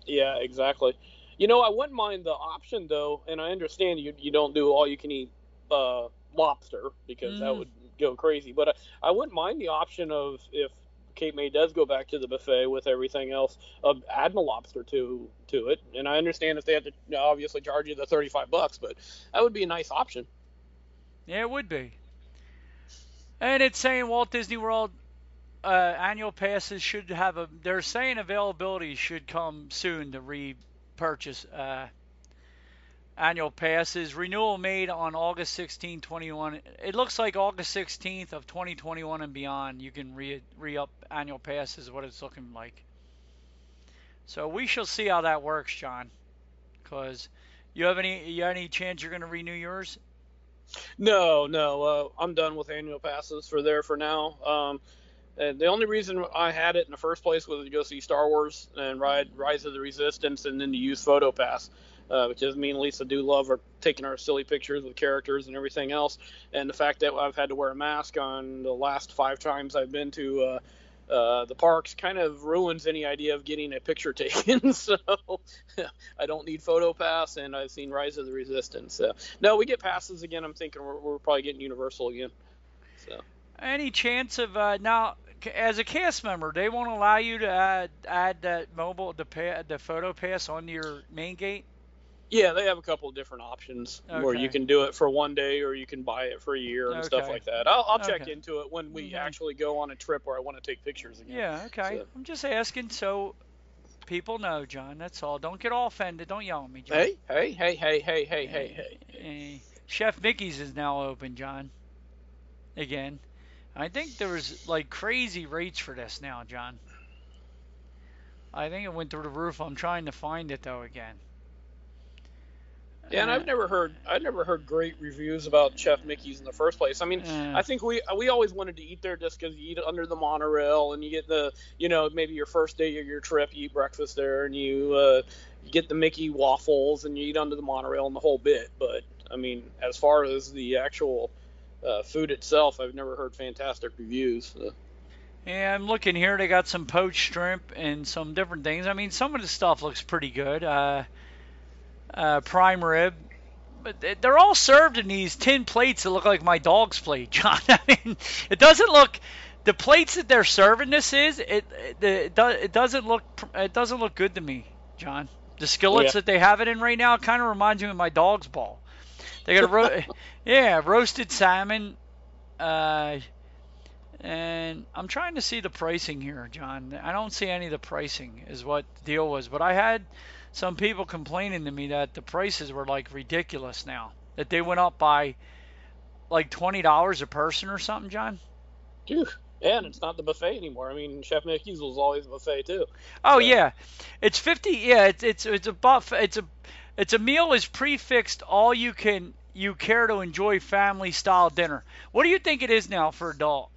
Yeah, exactly. You know, I wouldn't mind the option though, and I understand you you don't do all you can eat uh, lobster because that Mm. would go crazy. But I, I wouldn't mind the option of if Cape May does go back to the buffet with everything else, of adding a lobster to to it. And I understand if they have to you know, obviously charge you the thirty five bucks, but that would be a nice option. Yeah, it would be. And it's saying Walt Disney World uh, annual passes should have a. They're saying availability should come soon to repurchase uh, annual passes. Renewal made on August sixteenth, twenty-one. It looks like August sixteenth of twenty twenty-one and beyond. You can re re up annual passes. What it's looking like. So we shall see how that works, John. Because you have any you have any chance you're going to renew yours? No, no, uh, I'm done with annual passes for there for now. Um, and the only reason I had it in the first place was to go see Star Wars and ride Rise of the Resistance, and then to use Photo Pass, uh, which is me and Lisa do love are taking our silly pictures with characters and everything else. And the fact that I've had to wear a mask on the last five times I've been to uh, uh, the parks kind of ruins any idea of getting a picture taken. So I don't need Photo Pass, and I've seen Rise of the Resistance. So no, we get passes again. I'm thinking we're, we're probably getting Universal again. So Any chance of uh, now as a cast member, they won't allow you to add add that mobile the pa- the Photo Pass onto your main gate? yeah, they have a couple of different options where Okay. you can do it for one day or you can buy it for a year and stuff Okay. like that. I'll, I'll check Okay. into it when we Mhm. actually go on a trip where I want to take pictures again. Yeah, okay. So- I'm just asking so people know, John. That's all. Don't get all offended. Don't yell at me, John. Hey, hey, hey, hey, hey, hey, hey, hey. Eh, Chef Mickey's is now open, John. Again. I think there was like crazy rates for this now, John. I think it went through the roof. I'm trying to find it though again. Yeah, and I've never heard I've never heard great reviews about Chef Mickey's in the first place. I mean, Uh, I think we we always wanted to eat there just because you eat under the monorail and you get the you know maybe your first day of your trip you eat breakfast there and you uh, you get the Mickey waffles and you eat under the monorail and the whole bit. But I mean, as far as the actual uh, food itself, I've never heard fantastic reviews. So. Yeah, I'm looking here. They got some poached shrimp and some different things. I mean, some of the stuff looks pretty good. Uh, uh, prime rib, but they- they're all served in these tin plates that look like my dog's plate, John. I mean, it doesn't look. The plates that they're serving this is it. It, it, do- it doesn't look. It doesn't look good to me, John. The skillets Yeah. that they have it in right now kind of reminds me of my dog's ball. They got a ro- yeah, roasted salmon. Uh, and I'm trying to see the pricing here, John. I don't see any of the pricing is what the deal was. But I had some people complaining to me that the prices were like ridiculous now. That they went up by like twenty dollars a person or something, John. Phew. Yeah, and it's not the buffet anymore. I mean, Chef Mickey's was always a buffet too. Oh So- yeah, it's fifty. Yeah, it's it's it's a buff. It's a it's a meal is prefixed. All you can you care to enjoy family style dinner. What do you think it is now for adult?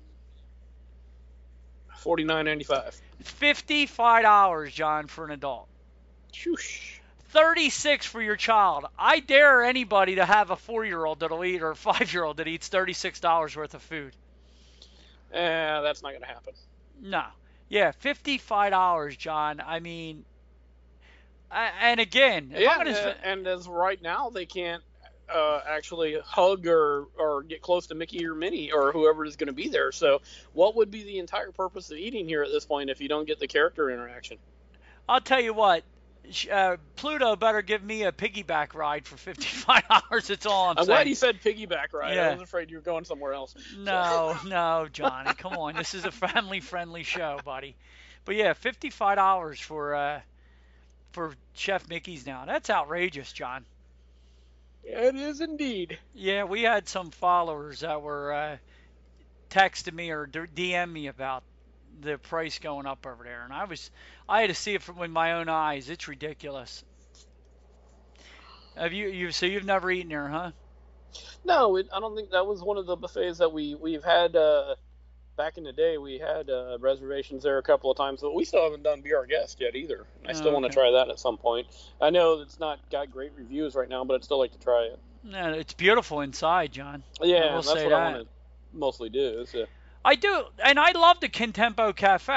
forty-nine ninety-five. Fifty-five dollars, John, for an adult. Shoosh. thirty-six for your child. I dare anybody to have a four-year-old that'll eat or a five-year-old that eats thirty-six dollars worth of food. Eh, that's not going to happen. No. Yeah, fifty-five dollars, John. I mean, I, and again, if Yeah, I'm gonna, and, sp- and as right now, they can't uh, actually hug or, or get close to Mickey or Minnie or whoever is going to be there. So what would be the entire purpose of eating here at this point if you don't get the character interaction? I'll tell you what, sh- uh, Pluto better give me a piggyback ride for fifty-five dollars. That's all I'm, I'm saying. glad you said piggyback ride. Yeah. I was afraid you were going somewhere else. No, no, Johnny, come on. This is a family-friendly show, buddy. But yeah, fifty-five dollars for uh, for Chef Mickey's now. That's outrageous, John. It is indeed. Yeah, we had some followers that were uh, texting me or D M me about the price going up over there, and I was I had to see it from with my own eyes. It's ridiculous. Have you you so you've never eaten there, huh? No, it, I don't think that was one of the buffets that we we've had uh, back in the day. We had uh, reservations there a couple of times, but we still haven't done Be Our Guest yet either. I still Oh, want to okay. try that at some point. I know it's not got great reviews right now, but I'd still like to try it. No, it's beautiful inside, John. I Yeah, will that's say what that. I want to mostly do. So. I do, and I love the Contempo Cafe.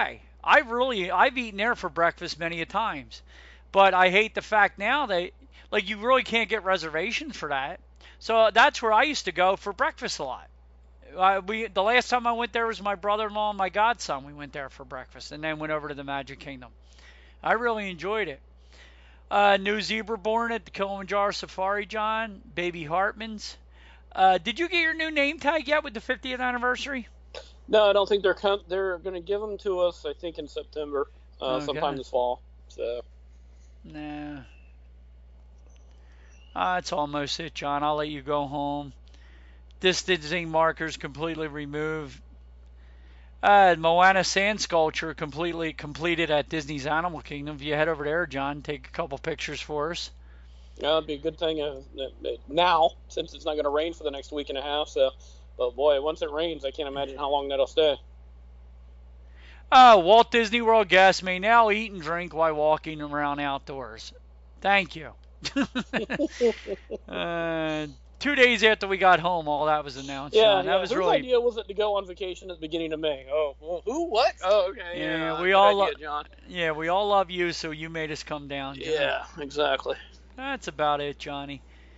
I really, I've eaten there for breakfast many a times. But I hate the fact now that, like, you really can't get reservations for that. So that's where I used to go for breakfast a lot. Uh, we the last time I went there was my brother-in-law and my godson. We went there for breakfast and then went over to the Magic Kingdom. I really enjoyed it. Uh, new zebra born at the Kilimanjaro Safari, John. Baby Hartmans. Uh, did you get your new name tag yet with the fiftieth anniversary? No, I don't think they're com- they're going to give them to us. I think in September, uh, Okay. sometime this fall. So. Nah. Uh, that's almost it, John. I'll let you go home. Distancing markers completely removed. Uh, Moana sand sculpture completely completed at Disney's Animal Kingdom. If you head over there, John, take a couple pictures for us. Yeah, that'd be a good thing uh, now, since it's not going to rain for the next week and a half. So, but boy, once it rains, I can't imagine how long that'll stay. Uh, Walt Disney World guests may now eat and drink while walking around outdoors. Thank you. uh, two days after we got home, all that was announced. Yeah, John. That yeah. was Whose really. idea was it to go on vacation at the beginning of May? Oh, well, who? What? Oh, okay. Yeah, Yeah, we good all idea, lo- John. Yeah, we all love you, so you made us come down, John. Yeah, exactly. That's about it, Johnny.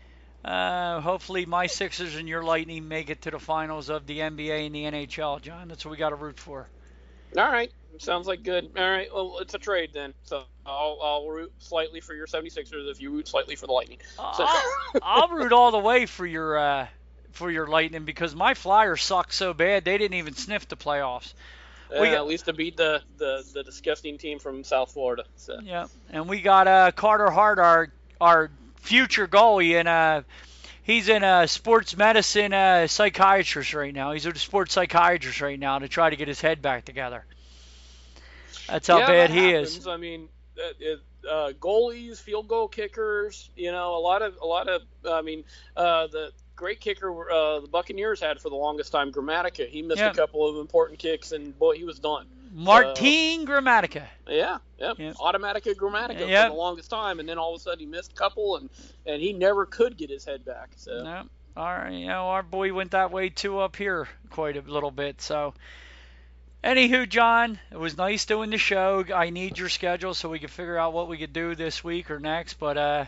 Uh, hopefully my Sixers and your Lightning make it to the finals of the N B A and the N H L, John. That's what we got to root for. All right. Sounds like good. All right. Well, it's a trade then. So I'll, I'll root slightly for your seventy-sixers if you root slightly for the Lightning. So. I'll, I'll root all the way for your uh, for your Lightning because my Flyers suck so bad they didn't even sniff the playoffs. Yeah, We got- at least to beat the, the, the disgusting team from South Florida. So. Yeah, and we got uh, Carter Hart, our our future goalie, and uh, he's in a sports medicine uh, psychiatrist right now. He's a sports psychiatrist right now to try to get his head back together. That's how yeah, bad that he happens. is. I mean, uh, it, uh, goalies, field goal kickers, you know, a lot of, a lot of, I mean, uh, the great kicker uh, the Buccaneers had for the longest time, Grammatica. He missed Yeah. a couple of important kicks, and boy, he was done. Martin Grammatica. Yeah, yep. Yep. Automatica Grammatica Yep. for the longest time, and then all of a sudden he missed a couple, and, and he never could get his head back. So. No, all right, you know, our boy went that way too up here quite a little bit. So, anywho, John, it was nice doing the show. I need your schedule so we can figure out what we could do this week or next. But uh,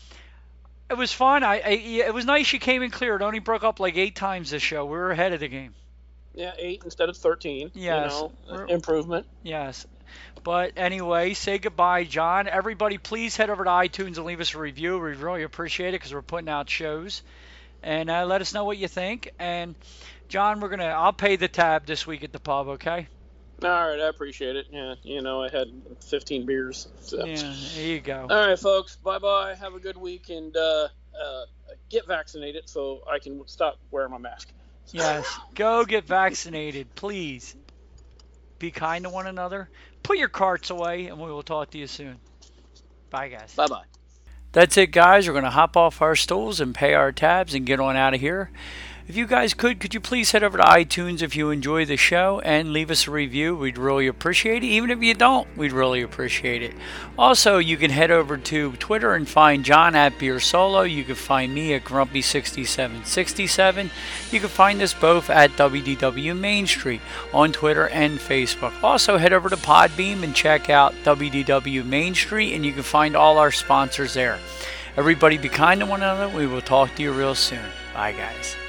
it was fun. I, I it was nice you came in clear. It only broke up like eight times this show. We were ahead of the game. Yeah, eight instead of thirteen. Yes. You know, We're- improvement. Yes. But anyway, say goodbye, John. Everybody, please head over to iTunes and leave us a review. We really appreciate it because we're putting out shows. And uh, let us know what you think. And, John, we're going to, I'll pay the tab this week at the pub, okay? All right, I appreciate it. Yeah, you know, I had fifteen beers. So. Yeah, there you go. All right, folks. Bye-bye. Have a good week, and uh, uh, get vaccinated so I can stop wearing my mask. Yes. Go get vaccinated, please. Be kind to one another. Put your carts away, and we will talk to you soon. Bye, guys. Bye-bye. That's it, guys. We're going to hop off our stools and pay our tabs and get on out of here. If you guys could, could you please head over to iTunes if you enjoy the show and leave us a review? We'd really appreciate it. Even if you don't, we'd really appreciate it. Also, you can head over to Twitter and find John at Beer Solo. You can find me at Grumpy sixty-seven sixty-seven. You can find us both at W D W Main Street on Twitter and Facebook. Also, head over to Podbeam and check out W D W Main Street, and you can find all our sponsors there. Everybody be kind to one another. We will talk to you real soon. Bye, guys.